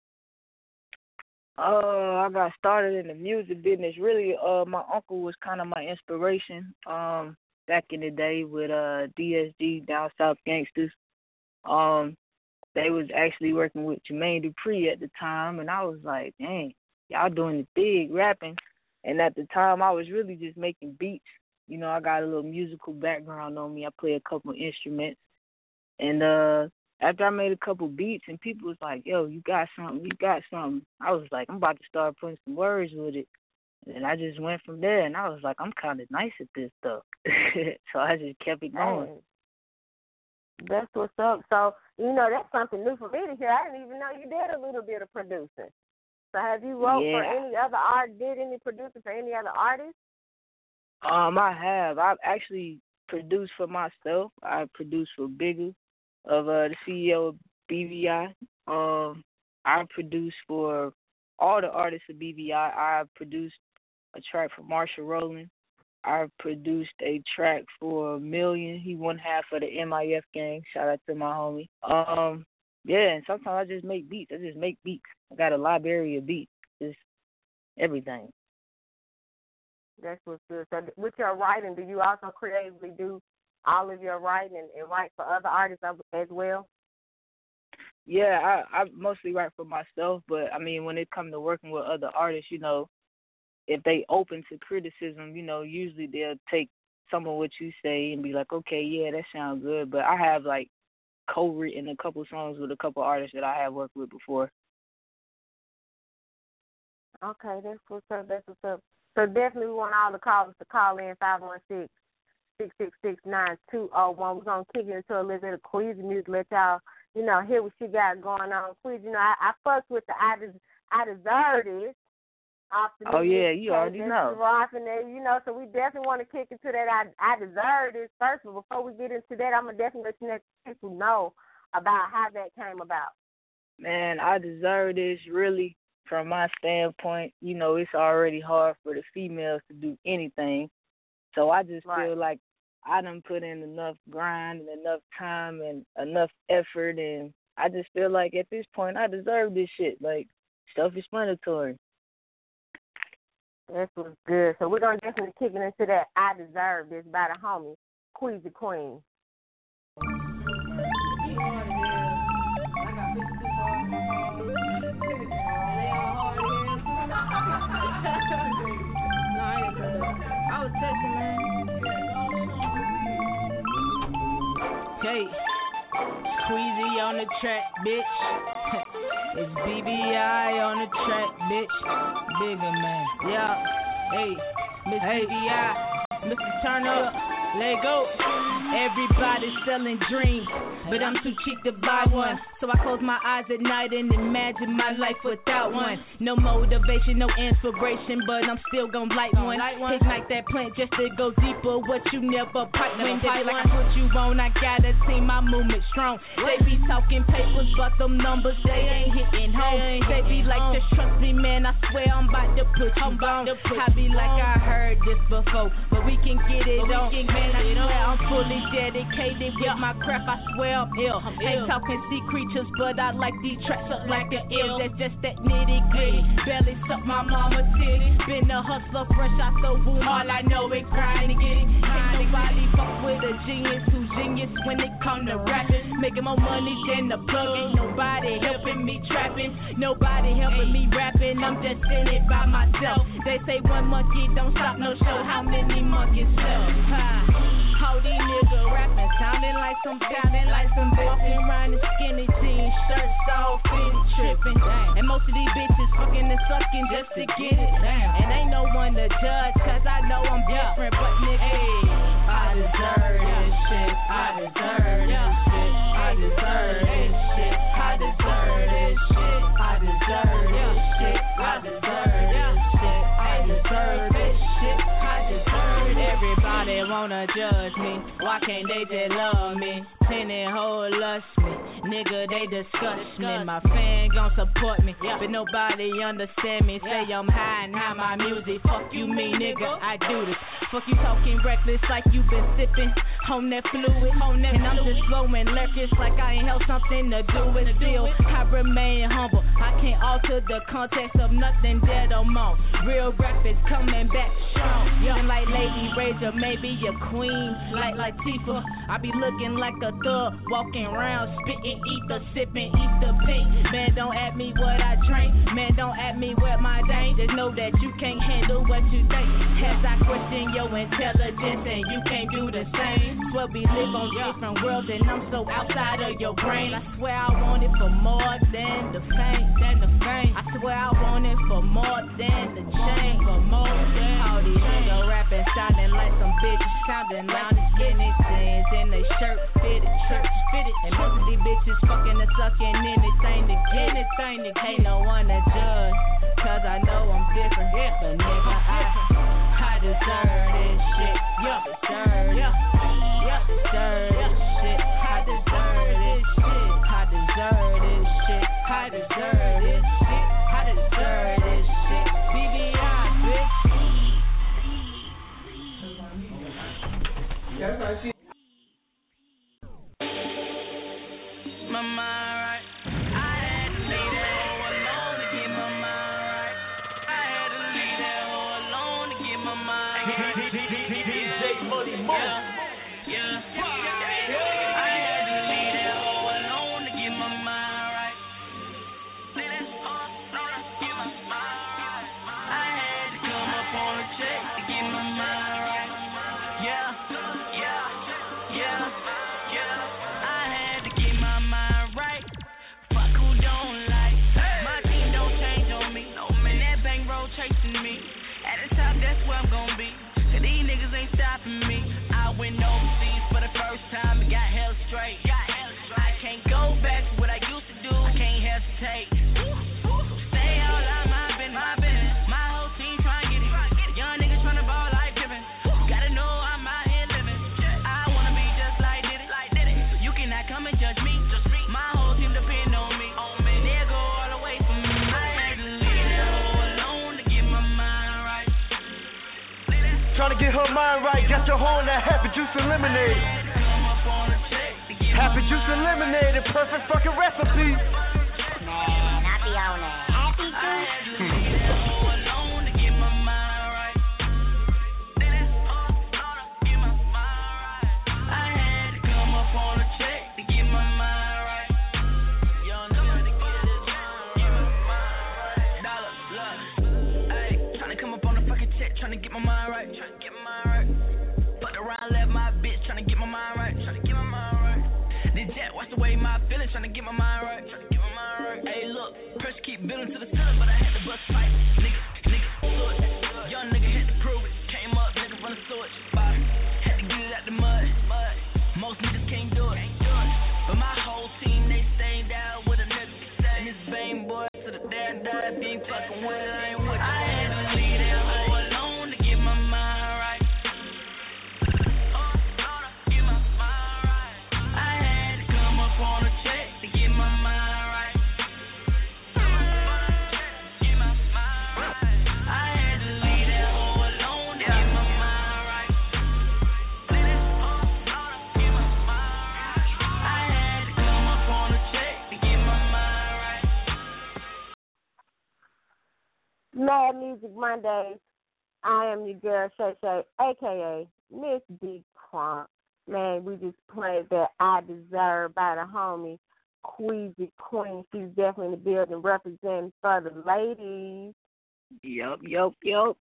Uh, I got started in the music business. Really, uh, my uncle was kind of my inspiration um, back in the day with uh, D S G, Down South Gangsters. Um, they was actually working with Jermaine Dupri at the time, and I was like, dang, y'all doing the big rapping. And at the time, I was really just making beats. You know, I got a little musical background on me. I play a couple instruments. And uh, after I made a couple beats and people was like, yo, you got something, you got something, I was like, I'm about to start putting some words with it. And I just went from there, and I was like, I'm kind of nice at this stuff. So I just kept it going. Hey, that's what's up. So, you know, that's something new for me to hear. I didn't even know you did a little bit of producing. So have you wrote yeah. for any other art, did any producing for any other artists? Um, I have. I've actually produced for myself. I produced for Bigger, of uh, the C E O of B V I. Um, I produced for all the artists of B V I. I produced a track for Marshall Rowland. I produced a track for Million. He won half of the M I F gang. Shout out to my homie. Um, yeah, and sometimes I just make beats. I just make beats. I got a library of beats. Just everything. That's what's good. So with your writing, do you also creatively do all of your writing and, and write for other artists as well? Yeah, I, I mostly write for myself, but, I mean, when it comes to working with other artists, you know, if they open to criticism, you know, usually they'll take some of what you say and be like, okay, yeah, that sounds good. But I have, like, co-written a couple songs with a couple artists that I have worked with before. Okay, that's what's up, that's what's up. So definitely we want all the callers to call in five one six, six six six, nine two zero one. We're going to kick into a little bit of Queasy music, let y'all, you know, hear what she got going on. Queasy, you know, I, I fucked with the I, Des- I Deserve This. Oh, yeah, you already know. And there, you know, so we definitely want to kick into that I, I Deserve This first. But before we get into that, I'm going to definitely let you let people know about how that came about. man, I deserve this really from my standpoint. You know, it's already hard for the females to do anything. So I just right. feel like I done put in enough grind and enough time and enough effort, and I just feel like at this point I deserve this shit. Like, self-explanatory. This was good. So we're going to definitely kick it into that I Deserve This by the homie, Queasy Queen. I was texting, man. Hey, Queasy on the track, bitch. It's B B I on the track, bitch. Bigger man, yeah. Hey, Miss hey. B B I, Mister Turn Up, let go. Everybody's selling dreams, but I'm too cheap to buy one. So I close my eyes at night and imagine my life without one. No motivation, no inspiration, but I'm still gon' light one. Ignite that plant just to go deeper. What you never pipe when they be like I put you on, I gotta see my movement strong. They be talking papers, but them numbers they ain't hitting home. They be like, just trust me, man. I swear I'm about to put you on. I be like, I heard this before, but we can get it on. Man, I swear I'm fully dedicated with my craft. I swear I'm ill. Ain't talking sea creatures, but I like these tracks up like an ill. That's just that nitty gritty. Barely suck my mama titty. Been a hustler, fresh out the womb. All I know is grind and get it. Ain't nobody fuck with a genius who's genius when it come to rapping. Making more money than the plug. Ain't nobody helping me trapping. Nobody helping me rapping. I'm just in it by myself. They say one monkey don't stop no show. How many monkeys sell? Ha. All these niggas rapping, sounding like some, sounding like some walking around in skinny jeans, shirts all fitted, tripping. And most of these bitches fucking and sucking just to get it. And ain't no one to judge, cause I know I'm different, but nigga, I deserve this shit. I deserve this shit. I deserve this shit. I deserve this shit. I deserve this shit. I deserve this shit. I deserve this shit. I deserve it. Everybody wanna judge me. Why can't they just love me? Penny hole lust me. Nigga, they disgust me. My fan gon' support me, but nobody understand me. Say I'm high and high my music. Fuck you, me, nigga, I do this. Fuck you talking reckless like you been sipping on that fluid. And I'm just flowing lecherous like I ain't held something to do with still. I remain humble. I can't alter the context of nothing dead or more. Real rap is coming back strong. Young like Lady Razor, maybe a queen like Latifah. I be looking like a thug, walking around, spitting ether, sipping ether pink. Man, don't ask me what I drink. Man, don't ask me what my dang. Just know that you can't handle what you think. As I question your intelligence and you can't do the same. Swear we live on different worlds and I'm so outside of your brain. I swear I want it for more than the fame, than the fame. I swear I want it for more than the chain, for more than all these niggas rapping, sounding like some bitches, sounding like the skinny jeans in they shirt fitted, church fitted. And most of these bitches fucking and sucking anything to get anything to get. Ain't no one to judge, cause I know I'm different. But nigga, I, I deserve this shit. Yeah, deserve it. Yeah, deserve this shit. I deserve this shit. I deserve this shit. I deserve this shit. I deserve this shit. B B I, bitch. That's how she. My mind right. I had to leave that hoe alone to get my mind right. I had to leave that hoe alone to get my mind right. Yeah, money, yeah, yeah. I had to leave that hoe alone to get my mind right. Leave that hoe alone to get my mind right. I had to come up on a check to get my mind right. Yeah, yeah, yeah, yeah. I had to get my mind right. Fuck who don't like. My team don't change on me. And that bankroll chasing me. At the top, that's where I'm gonna be. Cause these niggas ain't stopping me. I went mind right, got your horn that happy juice and lemonade. Happy juice and lemonade, a perfect fucking recipe. Man, I be on that happy juice. Tryna get my mind right, tryna get my mind right. Fuck around, left my bitch, tryna get my mind right, tryna get my mind right. This jet washed away my feelings, tryna get my mind right, tryna get my mind right. Hey, look, pressure keep building to the ceiling, but I had to bust fight. Nigga, nigga, sword. Young nigga had to prove it. Came up, nigga from the sword. Body, had to get it out the mud. Most niggas can't do it, but my whole team they stayed down with a nigga. And this Bane boy to the dad died, be fucking with it, ain't with it. I had to leave that hoe alone to get my mind right. I had to come up on a check to get my mind right. I had to leave that hoe alone to get my mind right. I had to come up on a check to get my mind right. Mad Music Mondays. I am your girl, Shay Shay, a k a. Miss D. Crunk. Man, we just played that I Deserve by the homie Queasy Queen. She's definitely in the building representing for the ladies. Yup, yup, yup.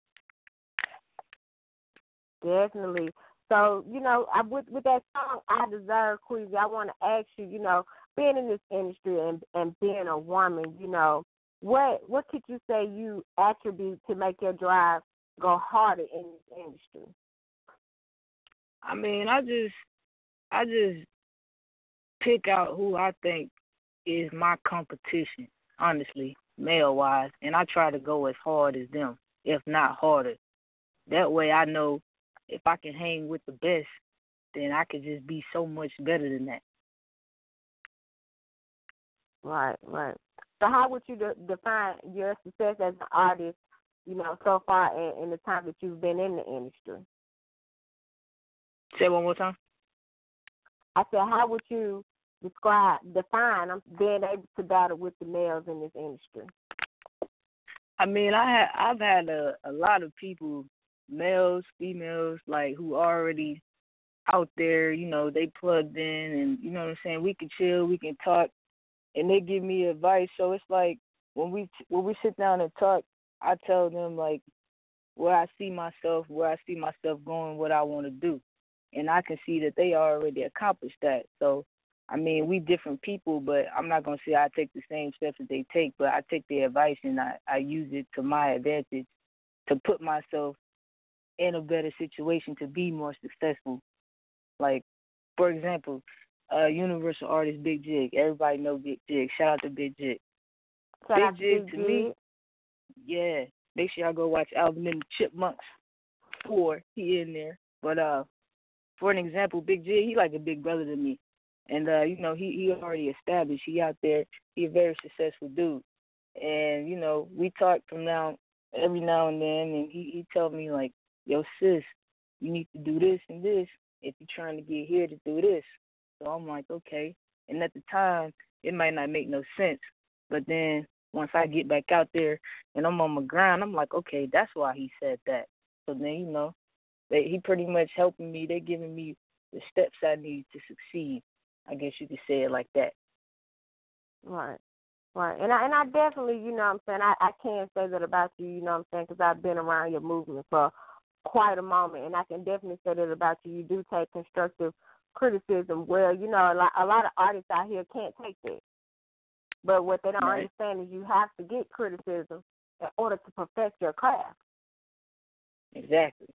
Definitely. So, you know, I, with, with that song, I Deserve, Queasy, I want to ask you, you know, being in this industry and, and being a woman, you know, what what could you say you attribute to make your drive go harder in this industry? I mean, I just, I just pick out who I think is my competition, honestly, male-wise, and I try to go as hard as them, if not harder. That way I know if I can hang with the best, then I could just be so much better than that. Right, right. So how would you de- define your success as an artist, you know, so far in, in the time that you've been in the industry? Say it one more time. I said, how would you describe, define um, being able to battle with the males in this industry? I mean, I ha- I've had a, a lot of people, males, females, like who already out there, you know, they plugged in and, you know what I'm saying, we can chill, we can talk, and they give me advice. So it's like when we when we sit down and talk, I tell them, like, where I see myself, where I see myself going, what I want to do. And I can see that they already accomplished that. So, I mean, we different people, but I'm not going to say I take the same steps that they take, but I take their advice and I, I use it to my advantage to put myself in a better situation to be more successful. Like, for example, uh, Universal Artist Big Jig. Everybody know Big Jig. Shout out to Big Jig. Shout out Big Jig Big to Jig. me, yeah. Make sure y'all go watch Alvin and the Chipmunks four. He in there. But uh, for an example, Big Jig, he like a big brother to me. And, uh, you know, he, he already established. He out there. He a very successful dude. And, you know, we talk from now, every now and then, and he, he tell me, like, yo, sis, you need to do this and this if you're trying to get here to do this. So I'm like, okay. And at the time, it might not make no sense. But then once I get back out there and I'm on my grind, I'm like, okay, that's why he said that. So then, you know, they, he pretty much helping me. They're giving me the steps I need to succeed. I guess you could say it like that. Right, right. And I, and I definitely, you know what I'm saying, I, I can say that about you, you know what I'm saying, because I've been around your movement for quite a moment, and I can definitely say that about you. You do take constructive criticism. Well, you know, a lot, a lot of artists out here can't take that. But what they don't Right. understand is you have to get criticism in order to perfect your craft. Exactly.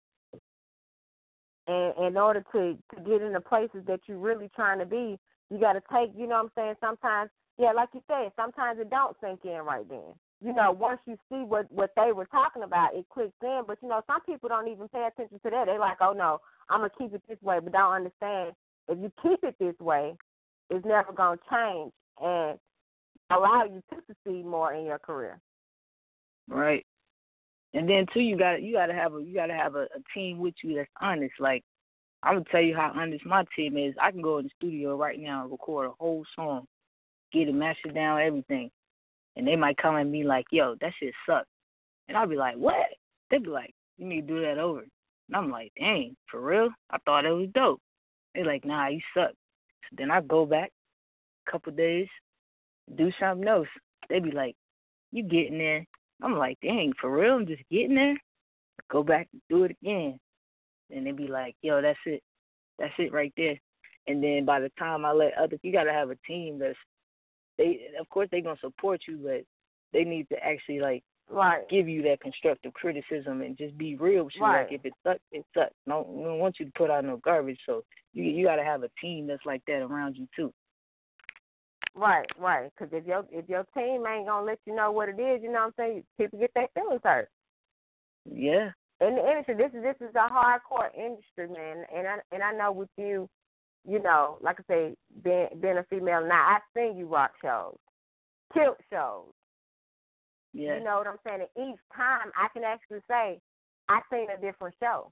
And in order to, to get in the places that you're really trying to be, you got to take, you know what I'm saying, sometimes, yeah, like you said, sometimes it don't sink in right then. You know, once you see what, what they were talking about, it clicks in. But, you know, some people don't even pay attention to that. They're like, oh, no, I'm going to keep it this way, but don't understand if you keep it this way, it's never going to change and allow you to succeed more in your career. Right. And then too, you got you got to have a you got to have a, a team with you that's honest. Like I'm gonna tell you how honest my team is. I can go in the studio right now and record a whole song, get it, master down, everything, and they might come at me like, "Yo, that shit sucks," and I'll be like, "What?" They be like, "You need to do that over," and I'm like, "Dang, for real? I thought it was dope." They're like, "Nah, you suck." So then I go back a couple days, do something else. They be like, "You getting there?" I'm like, "Dang, for real? I'm just getting there." Go back and do it again. And they be like, "Yo, that's it. That's it right there." And then by the time I let other, you got to have a team that's, they, of course, they going to support you, but they need to actually, like, right. give you that constructive criticism and just be real with you. Right. Like, if it sucks, it sucks. No, we don't want you to put out no garbage. So you you got to have a team that's like that around you, too. Right, right. Because if your, if your team ain't going to let you know what it is, you know what I'm saying, people get their feelings hurt. Yeah. In the industry, this is this is a hardcore industry, man. And I and I know with you, you know, like I say, being being a female now, I've seen you rock shows, kilt shows. Yeah. You know what I'm saying? And each time I can actually say I've seen a different show.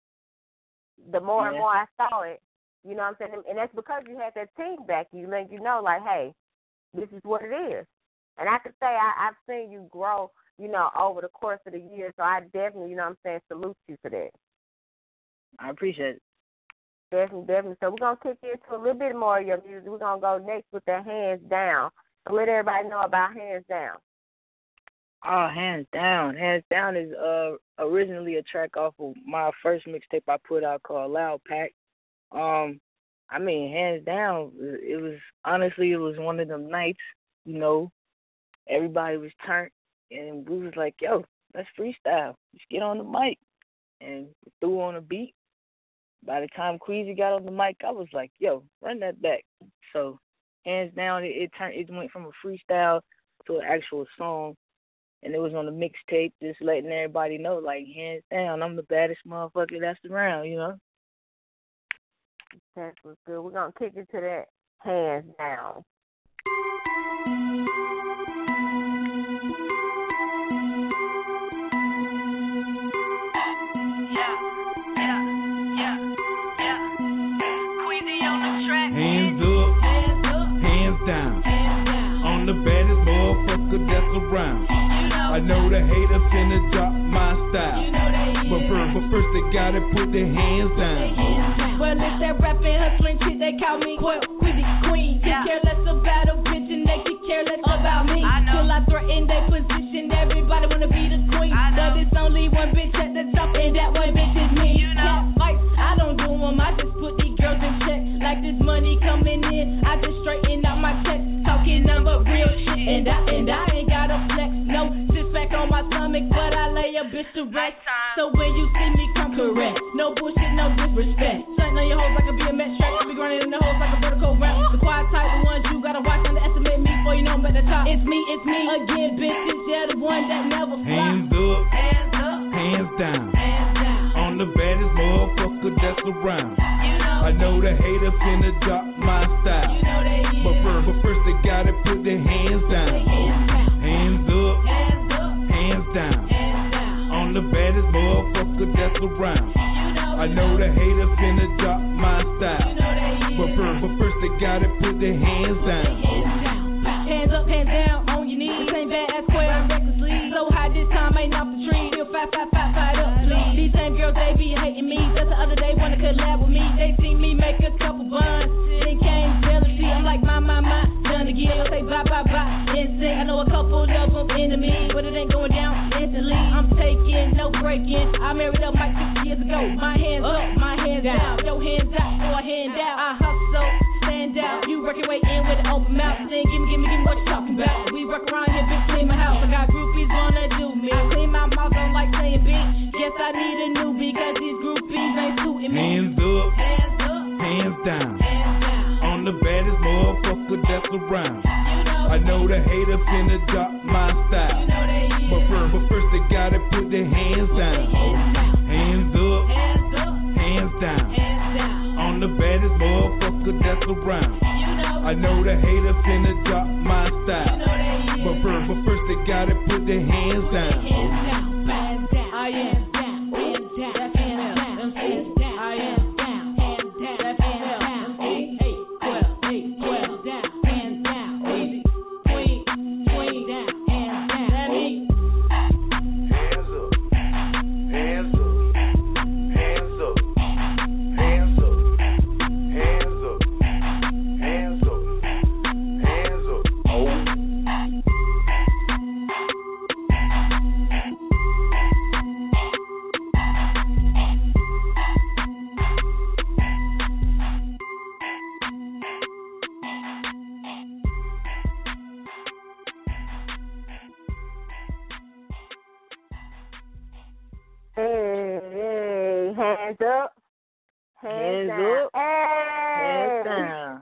The more yeah. and more I saw it, you know what I'm saying? And that's because you had that team back. You let you know, like, hey, this is what it is. And I could say I, I've seen you grow, you know, over the course of the year. So I definitely, you know what I'm saying, salute you for that. I appreciate it. Definitely, definitely. So we're going to kick into a little bit more of your music. We're going to go next with the Hands Down. So let everybody know about Hands Down. Oh, Hands Down. Hands Down is uh originally a track off of my first mixtape I put out called Loud Pack. Um, I mean, Hands Down, it was, honestly, it was one of them nights, you know, everybody was turned, and we was like, yo, let's freestyle. Let's get on the mic. And we threw on a beat. By the time Queasy got on the mic, I was like, yo, run that back. So, Hands Down, it, it turned, it went from a freestyle to an actual song, and it was on the mixtape, just letting everybody know, like, hands down, I'm the baddest motherfucker that's around, you know? That's what's good. We're going to kick it to that Hands Down. Hands up, hands down, on the baddest motherfucker that's around. I know the haters finna drop my style, but first, but first they gotta put their hands down. Well, it's that rapping, hustling shit, they call me Queasy Queen. Could care less about a bitch and they could care less about me. Till I threaten their position, everybody wanna be the queen. But it's only one bitch at the top, and that one bitch is me. Yeah, like, I don't do them, I just put these girls in check. Like this money coming in, I just straighten out my check. Talking number real shit, and I, and I ain't got a flex, no six pack on my stomach, but I lay a bitch to rest. So when you see me come correct, no bullshit, no disrespect. Shutting on your hoes like a B M X track, be grinding in the hoes like a vertical rap. The quiet type, the ones you gotta watch, underestimate me before you know I'm at the top. It's me, it's me again, bitches, yeah, the one that never fly. Hands up, hands up, hands down, hands down, on the baddest motherfucker that's around. You know, I know the haters finna drop my style, you know they is. But first, but first they gotta put their hands down. Hands, hands up, hands up, hands down, hands down, on the baddest motherfucker that's around. You know, I know the haters finna drop my style, you know they is. But first, but first they gotta put their hands down. Hands up, hands down, on your knees. This ain't bad ass square, I'm recklessly. So high this time, ain't off the tree. Still fight, fight, fight, fight up, please. These same girls, they be hating me. Just the other day, wanna collab with me. They see me make a couple buns. Then came jealousy. I'm like, my, my, my, done again. Say bye, bye, bye, insane. I know a couple of them enemies, but it ain't going down instantly. I'm taking, no breaking. I married up like six years ago. My hands up, my hands down. Your hands out, or a hand out. I hustle, stand out. You work your way in with an open mouth. Then give me, give me, give me what you talking about. We work around here, bitch, clean my house. I got groupies wanna do me. I clean my mouth, don't like saying bitch. Guess I need a newbie, cause these groupies ain't suiting me. Hands up, hands up, hands down, hands down, on the baddest motherfucker that's around. You know, I know the haters finna drop my style, you know they is. But first, but first they gotta put their hands down. Hands up, hands up, hands down, hands down, on the baddest motherfucker that's around. You know, I know the haters finna drop my style, you know they is. But first, but first they gotta put their hands down. Hands down, hands down. am down, hands down, that female M C. I am down, hands down, that female M C. Eight, twelve, eight, twelve, down, hands down, easy. Queen, queen, down, hands down, that me. Hands up, hands up, hands up, hands up, hands up, hands up, hands up. Oh. Hey, hey, hands up. Hands, Hands down. up. Hey. Hands down.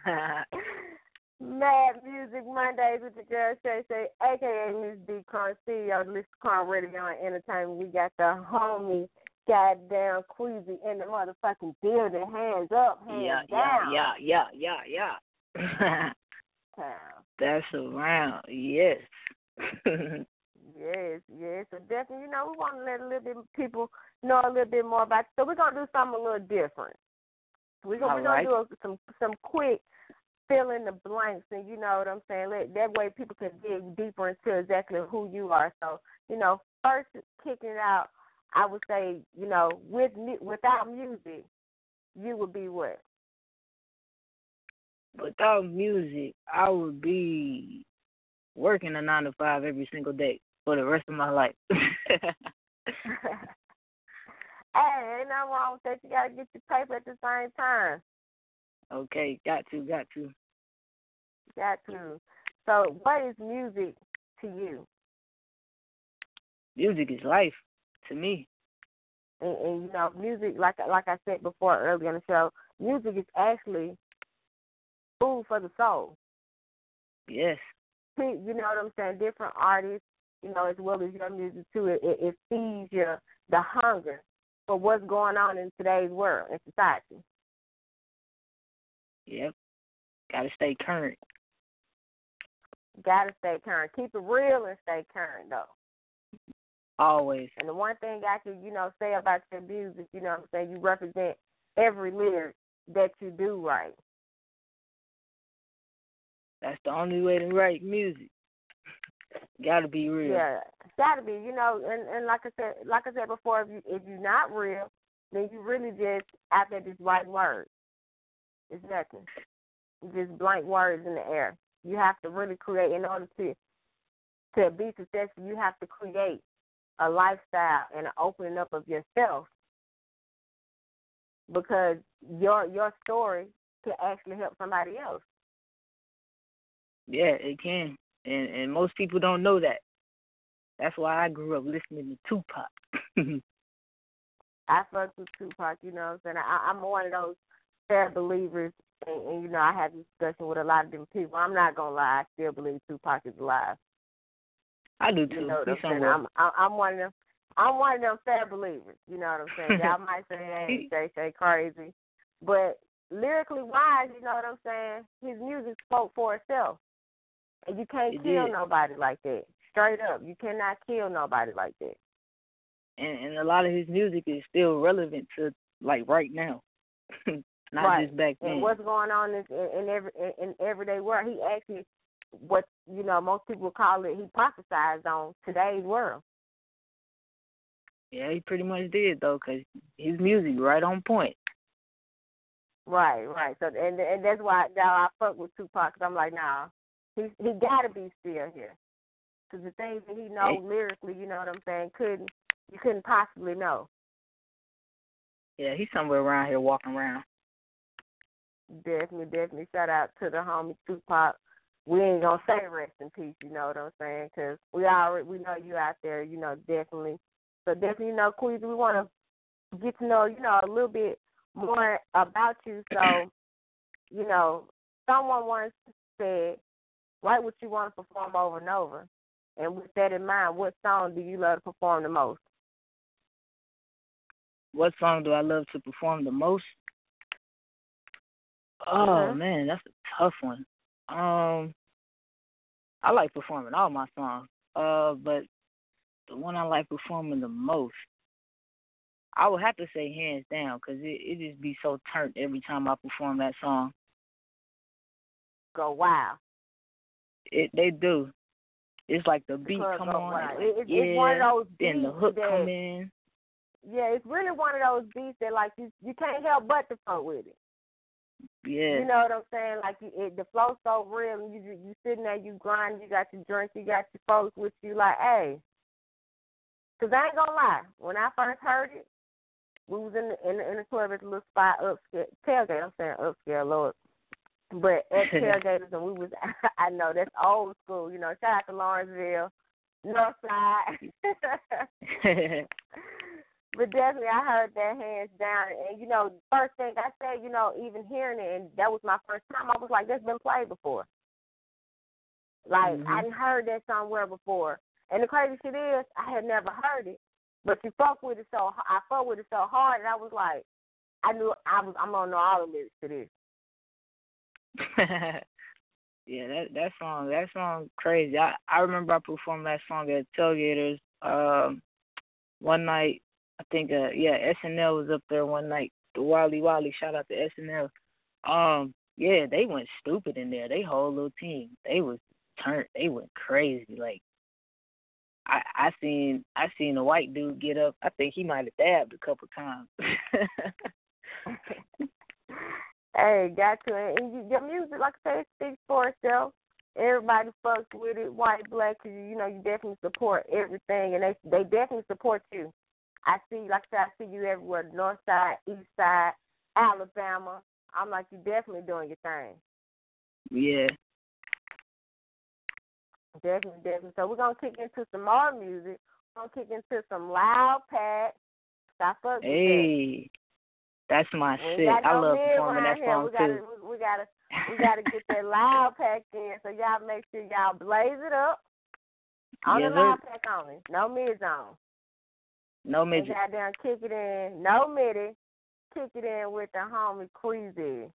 Mad Music Mondays with the girl Shay Shay, a k a. Miss D. Carn, C E O of List Carn Radio and Entertainment. We got the homie, goddamn Queasy in the motherfucking building. Hands up, hands Yeah, down. yeah, yeah, yeah, yeah, yeah. That's around, yes. Yes, yes. So definitely, you know, we want to let a little bit people know a little bit more about it. So we're going to do something a little different. We're going we're All right. to do a, some some quick fill in the blanks, and you know what I'm saying? Let, that way people can dig deeper into exactly who you are. So, you know, first kicking it out, I would say, you know, with without music, you would be what? Without music, I would be working a nine to five every single day for the rest of my life. Hey, ain't nothing wrong with that. You got to get your paper at the same time. Okay, got to, got to. Got to. So what is music to you? Music is life to me. And, and you know, music, like like I said before earlier on the show, music is actually food for the soul. Yes. You know what I'm saying? Different artists, you know, as well as your music too, it, it, it feeds your the hunger for what's going on in today's world and society. Yep. Got to stay current. Got to stay current. Keep it real and stay current, though. Always. And the one thing I can, you know, say about your music, you know what I'm saying, you represent every lyric that you do right. That's the only way to write music. Got to be real. Yeah, got to be. You know, and, and like I said, like I said before, if you if you're not real, then you really just out there just writing words. It's nothing. Just blank words in the air. You have to really create in order to to be successful. You have to create a lifestyle and an opening up of yourself, because your your story can actually help somebody else. Yeah, it can. And and most people don't know that. That's why I grew up listening to Tupac. I fuck with Tupac, you know what I'm saying? I, I'm one of those fair believers, and, and, you know, I have this discussion with a lot of different people. I'm not going to lie, I still believe Tupac is alive. I do, too. You know what I'm He's saying? somewhere. I'm, I'm, I'm one of them. I'm one of them fair believers, you know what I'm saying? Y'all might say, hey, Shay Shay crazy. But lyrically wise, you know what I'm saying? His music spoke for itself. And you can't It kill did. nobody like that. Straight up. You cannot kill nobody like that. And, and a lot of his music is still relevant to, like, right now. Not right. just back then. And what's going on in, in, in every in, in everyday world, he actually, what, you know, most people call it, he prophesized on today's world. Yeah, he pretty much did, though, because his music right on point. Right, right. So and and that's why now I fuck with Tupac, because I'm like, nah, he he got to be still here. Because the things that he knows Hey. lyrically, you know what I'm saying, couldn't you couldn't possibly know. Yeah, he's somewhere around here walking around. Definitely, definitely. Shout out to the homie Tupac. We ain't gonna say rest in peace, you know what I'm saying? Because we already we know you out there, you know, definitely. So definitely, you know, Queasy, we want to get to know, you know, a little bit more about you. So, you know, someone once said, write what you want to perform over and over. And with that in mind, what song do you love to perform the most? What song do I love to perform the most? Oh, Mhm. man, that's a tough one. Um, I like performing all my songs, uh, but the one I like performing the most, I would have to say hands down, because it, it just be so turned every time I perform that song. Go wild. It They do. It's like the beat Because come go on, wild. like, It- it's, yeah, it's one of those then the beats hook that, come in. Yeah, it's really one of those beats that like you you can't help but to fuck with it. Yeah. You know what I'm saying? Like you, it, the flow's so real. And you you you sitting there, you grind, you got your drink, you got your folks with you. Like, hey, cause I ain't gonna lie. When I first heard it, we was in the in the, in the club at the little spot upscale tailgate. I'm saying upscale, Lord. But at tailgaters, and we was. I know that's old school. You know, shout out to Lawrenceville, North Side. But definitely, I heard that hands down. And, you know, first thing I said, you know, even hearing it, and that was my first time, I was like, that's been played before. Like, mm-hmm. I didn't heard that somewhere before. And the crazy shit is, I had never heard it. But you fuck with it so, I fuck with it so hard, and I was like, I knew I was, I'm going to know all the lyrics to this. Yeah, that that song, that song crazy. I, I remember I performed that song at Tailgaters um, one night. I think, uh, yeah, S N L was up there one night. The Wally Wally, shout out to S N L. Um, yeah, they went stupid in there. They whole little team, they was turned. They went crazy. Like, I I seen I seen a white dude get up. I think he might have dabbed a couple times. Hey, got to. And you, your music, like I say, it speaks for itself. Everybody fucks with it, white, black, cause you know you definitely support everything, and they they definitely support you. I see, like I said, I see you everywhere, north side, east side, Alabama. I'm like, you definitely doing your thing. Yeah. Definitely, definitely. So we're going to kick into some more music. We're going to kick into some Loud Pack. Stop up. Hey, that's my we shit. I no love performing that here. song, we gotta, too. We, we got to we gotta get that Loud Pack in, so y'all make sure y'all blaze it up. On yes, the Loud sir. Pack only. No mids on. No midget. And goddamn kick it in. No midi. Kick it in with the homie Queasy.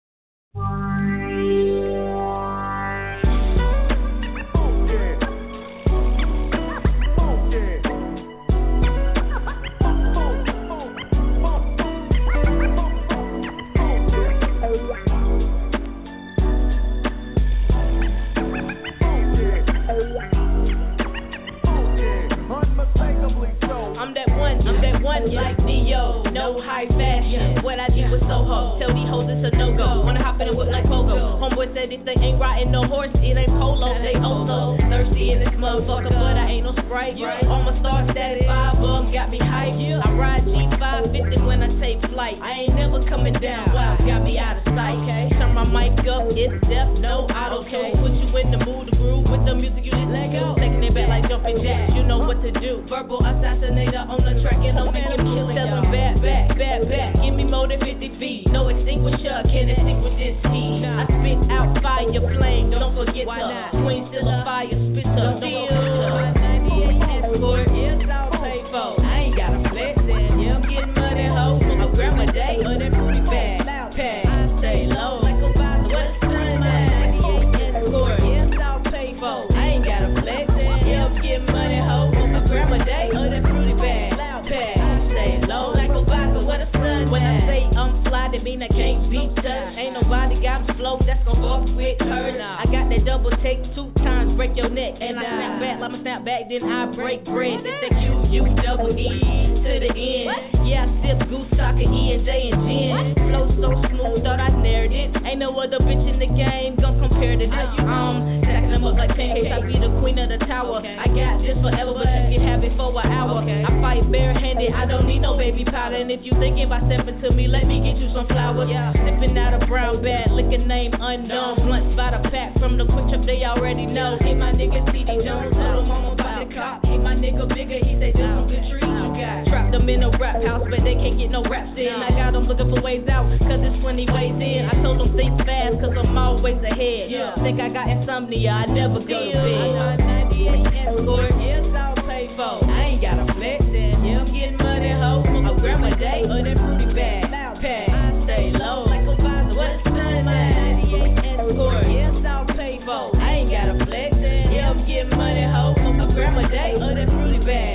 I'm that one, I'm that one like Neo, no high fashion. What I did was Soho, tell these hoes it's a no-go. Wanna hop in and whip like Pogo. Homeboy said if they ain't riding no horse, it ain't polo, they also thirsty in this motherfucker, but I ain't no Sprite. All my star status, five bums got me hyped. I ride G five fifty when I take flight. I ain't never coming down, wow, got me out of sight. Turn my mic up, it's deaf, no auto tune. Put you in the mood to groove with the music you listen to. Taking it back like jumping jacks, you know what to do. Verbal assassinator on the track and I'm making moves. Tell them back, back, back, back. Give me more than fifty feet. No extinguisher, can't extinguish this heat. I spit out fire flame, don't forget to swing still a fire spitter. Still, ninety-eight Escort, it's all paid for. I ain't got a flex in, yeah, I'm getting money, ho. I grab my day, or that booty bag. Pack, I stay low, like a boss, what a sun, ninety-eight Escort, it's all paid for. I ain't got a flex in, yeah, I'm getting money, ho. I grab my day, or that booty bag. Pack, I stay low, like a boss, what a sun. When I say I'm fly, that mean I can't be touched. Ain't nobody got a flow that's gon' fuck with her. I got that double take two times, break your neck. And I snap back, like I snap back, then I break bread. It's that Q, U, double E to the end. Yeah, I sip goose, soccer, E and J and gin. Flow so smooth, thought I nared it. Ain't no other bitch in the game gon' compare to this. Um, stacking them up like pancakes, I be the queen of the tower. I got this forever, but you can have it for an hour. I fight barehanded, I don't need no baby powder. And if you thinking about stepping to me, let me get you some flowers. Sipping out a brown bag, liquor name unknown. Blunts by the pack from the quick trip, they already know. Hey, my nigga C D Jones, little mama about the cop. Hey, my nigga bigger, he say this some good trees you got. Trapped them in a rap house, but they can't get no raps in. I got them looking for ways out, cause there's plenty ways in. I told them think fast, cause I'm always ahead. Think I got insomnia, I never go to bed. ninety-eight Escort, it's all paid for. I ain't got a flex in, yeah, I'm getting money, ho. I grab my day, or that fruity bag. Pack, I stay low, like a visor, what a sun, ninety-eight Escort, yeah, it's all paid for. I ain't got a flex in, yeah, I'm getting money, ho. I grab my day, or that fruity bag.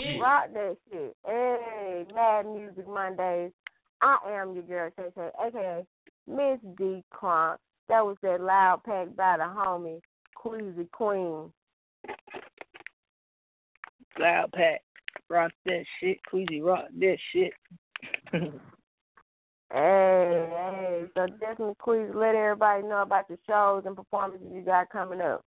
shit. Rock that shit. Hey, Mad Music Mondays. I am your girl, Shay Shay, a k a. Miss D. Crunk. That was that loud pack by the homie, Queasy Queen. Loud pack. Rock that shit. Queasy rock that shit. Hey, hey. So definitely, Queasy, let everybody know about the shows and performances you got coming up.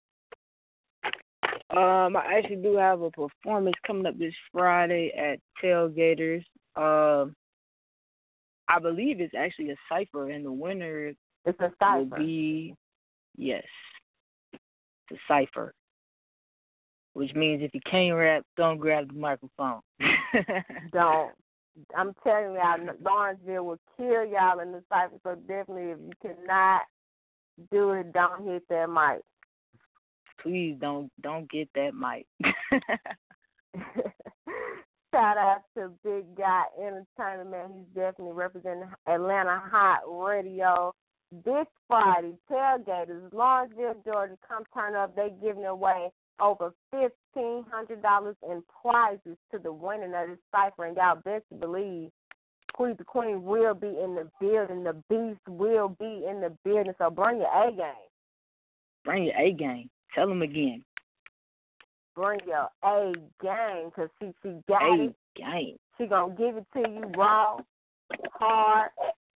Um, I actually do have a performance coming up this Friday at Tailgaters. Um, I believe it's actually a cipher, and the winner it's a cipher. will be, yes, it's a cipher, which means if you can't rap, don't grab the microphone. Don't. I'm telling y'all, Lawrenceville will kill y'all in the cipher, so definitely if you cannot do it, don't hit that mic. Please don't don't get that mic. Shout out to Big Guy Entertainment, man. He's definitely representing Atlanta Hot Radio this Friday. Tailgaters, Lawrenceville, Georgia. Come turn up. They giving away over fifteen hundred dollars in prizes to the winner of this cipher. And y'all best believe Queen the Queen will be in the building. The Beast will be in the building. So bring your A game. Bring your A game. Tell them again. Bring your A game, because she, she got A it. game. She going to give it to you raw, hard.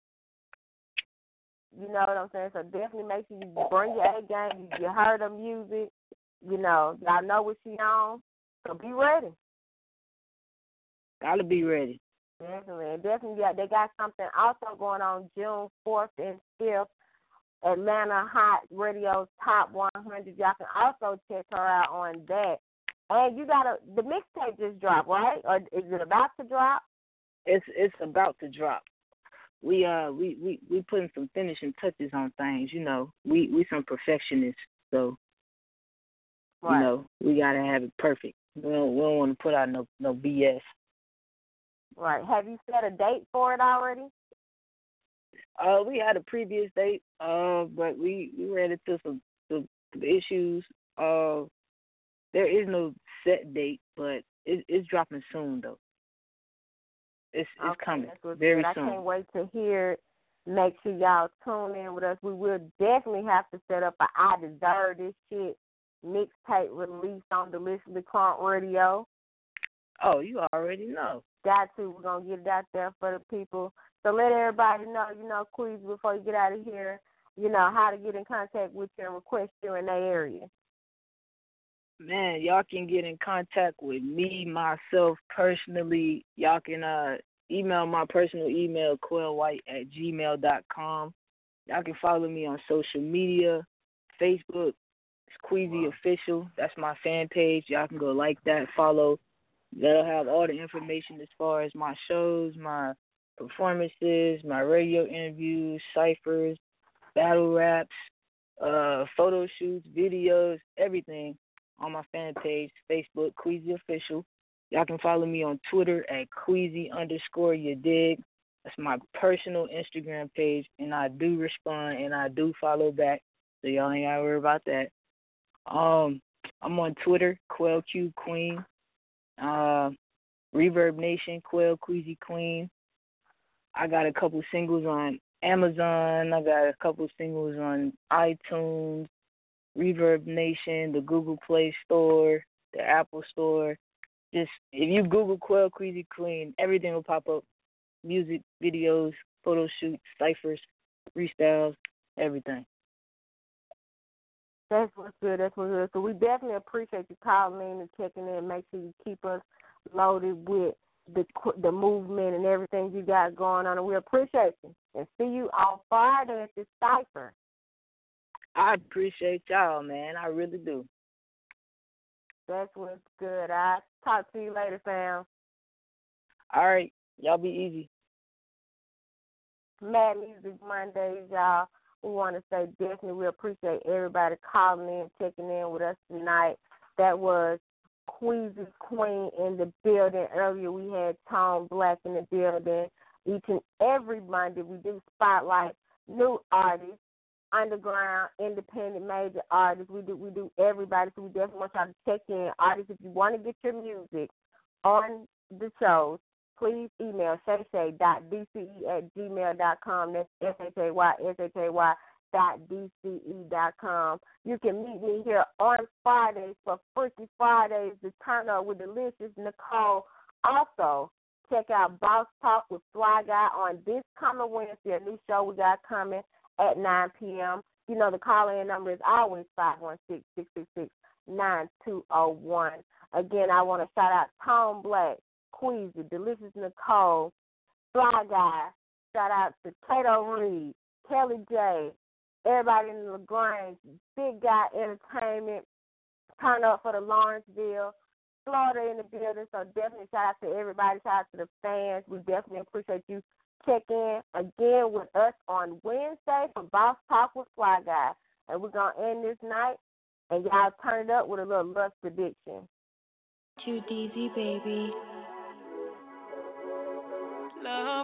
You know what I'm saying? So definitely make sure you bring your A game. You, you heard her music. You know, y'all know what she on. So be ready. Gotta be ready. Definitely. And definitely, yeah, they got something also going on June fourth and fifth. Atlanta Hot Radio's Top one hundred. Y'all can also check her out on that. And you got a the mixtape just dropped, right? Or is it about to drop? It's it's about to drop. We uh we we we putting some finishing touches on things. You know, we we some perfectionists, so right. You know we gotta have it perfect. We don't we don't want to put out no no B S. Right. Have you set a date for it already? Uh, we had a previous date, uh, but we, we ran into some, some, some issues. Uh, there is no set date, but it, it's dropping soon, though. It's it's okay, coming very good. soon. I can't wait to hear it. Make sure y'all tune in with us. We will definitely have to set up a I Deserve This Shit mixtape release on Deliciously Crunk Radio. Oh, you already know. Got to. We're going to get it out there for the people. So let everybody know, you know, Queasy, before you get out of here, you know, how to get in contact with you and request you in that area. Man, y'all can get in contact with me, myself, personally. Y'all can uh, email my personal email, quailwhite at gmail dot com. Y'all can follow me on social media, Facebook. It's Queasy wow. Official. That's my fan page. Y'all can go like that, follow. That'll have all the information as far as my shows, my performances, my radio interviews, ciphers, battle raps, uh, photo shoots, videos, everything on my fan page, Facebook, Queasy Official. Y'all can follow me on Twitter at Queasy underscore you dig. That's my personal Instagram page, and I do respond and I do follow back, so y'all ain't gotta worry about that. Um, I'm on Twitter, Quail Q Queen, uh, Reverb Nation, Quail Queasy Queen. I got a couple singles on Amazon. I got a couple singles on iTunes, Reverb Nation, the Google Play Store, the Apple Store. Just if you Google Quail Queasy Queen, everything will pop up. Music, videos, photo shoots, ciphers, freestyles, everything. That's what's good. That's what's good. So we definitely appreciate you calling in and checking in. Make sure you keep us loaded with the the movement and everything you got going on, and we appreciate you. And see you on Friday at the cipher. I appreciate y'all, man. I really do. That's what's good. I'll talk to you later, fam. All right. Y'all be easy. Mad Music Mondays, y'all. We want to say definitely we appreciate everybody calling in, checking in with us tonight. That was Queasy Queen in the building. Earlier we had Tone Black in the building. Each and every Monday we do spotlight new artists, underground, independent, major artists. We do we do everybody, so we definitely want y'all to check in. Artists, if you want to get your music on the shows, please email shayshay dot d c e at gmail dot com. That's S H A Y, S H A Y dot D C E dot com. You can meet me here on Fridays for Freaky Fridays to turn up with Delicious Nicole. Also, check out Boss Talk with Fly Guy on this coming Wednesday, a new show we got coming at nine p.m. You know, the call-in number is always five one six, six six six, nine two zero one. Again, I want to shout out Tom Black, Queasy, Delicious Nicole, Fly Guy. Shout out to Tato Reed, Kelly J, everybody in LaGrange, Big Guy Entertainment, turn up for the Lawrenceville, Florida in the building. So definitely shout out to everybody. Shout out to the fans. We definitely appreciate you. Check in again with us on Wednesday for Boss Talk with Fly Guy. And we're going to end this night, and y'all turn it up with a little lust prediction. Too easy, baby. Love,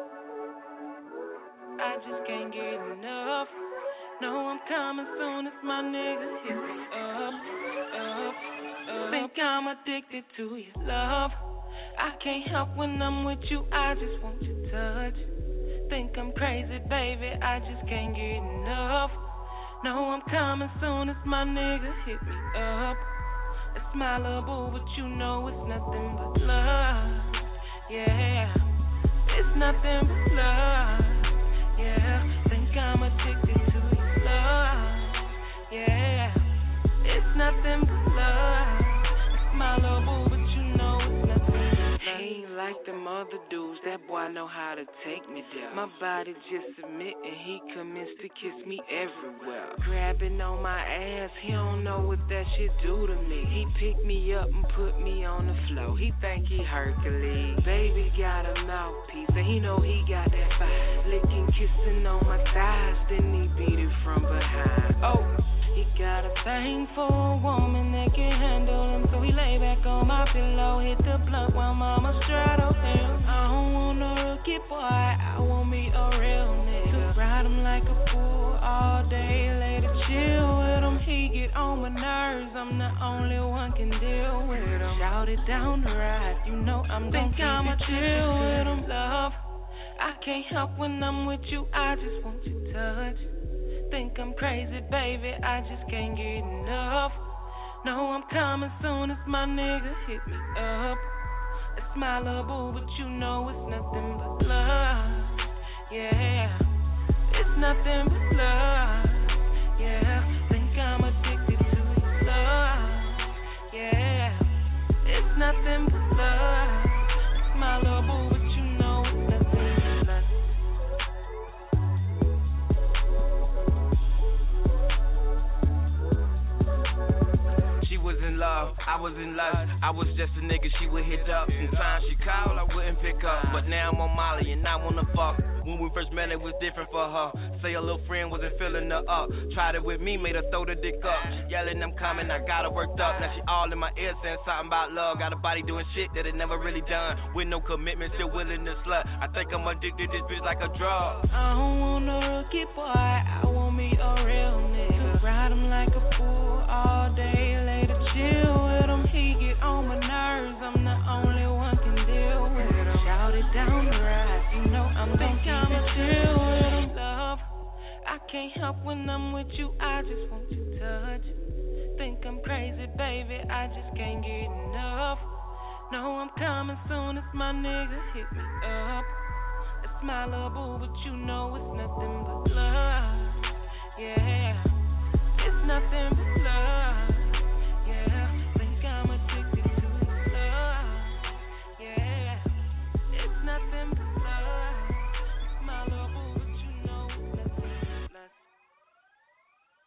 I just can't get enough. No, I'm coming soon as my niggas hit me up, up, up. Think I'm addicted to your love. I can't help when I'm with you, I just want your touch. Think I'm crazy, baby, I just can't get enough. No, I'm coming soon as my niggas hit me up. It's my little boo, but you know it's nothing but love. Yeah, it's nothing but love. Yeah, think I'm addicted to your love. Yeah, it's nothing but love. It's my little boo, but you know it's nothing. Ain't like them other dudes, that boy know how to take me down. My body just submit and he commence to kiss me everywhere. Grabbing on my ass, he don't know what that shit do to me. He picked me up and put me on the floor. He think he Hercules. Baby got a mouthpiece and he know he got that vibe. Licking, kissing on my thighs, then he beat it from behind. Oh, he got a thing for a woman that can handle him, so he lay back on my pillow, hit the blunt while mama straddle him. I don't want no rookie boy, I want me a real nigga. To ride him like a fool all day, later chill with him. He get on my nerves, I'm the only one can deal with him. Shout it down the ride, you know I'm gon' keep it chill with him. Love, I can't help when I'm with you, I just want your touch. Think I'm crazy, baby, I just can't get enough. No, I'm coming soon as my nigga hit me up. It's my little boo, but you know it's nothing but love. Yeah, it's nothing but love. Yeah, think I'm addicted to your love. Yeah, it's nothing but love. It's my little boo, but you know it's nothing but love. Was in love, I was in lust. I was just a nigga she would hit up. Sometimes she called, I wouldn't pick up. But now I'm on Molly and I wanna fuck. When we first met it was different for her. Say a little friend wasn't filling her up. Tried it with me, made her throw the dick up. Yelling I'm coming, I got her worked up. Now she all in my ear saying something about love. Got a body doing shit that it never really done. With no commitment, still willing to slut. I think I'm addicted to this bitch like a drug. I don't want no rookie boy, I want me a real nigga. Ride him like a fool all day, later chill with him. He get on my nerves, I'm the only one can deal with him. Shout it down the ride, you know I'm gon' keep it chill with him. Love, I can't help when I'm with you, I just want your touch. Think I'm crazy, baby, I just can't get enough. No, I'm coming soon as my nigga hit me up. It's my little boo, but you know it's not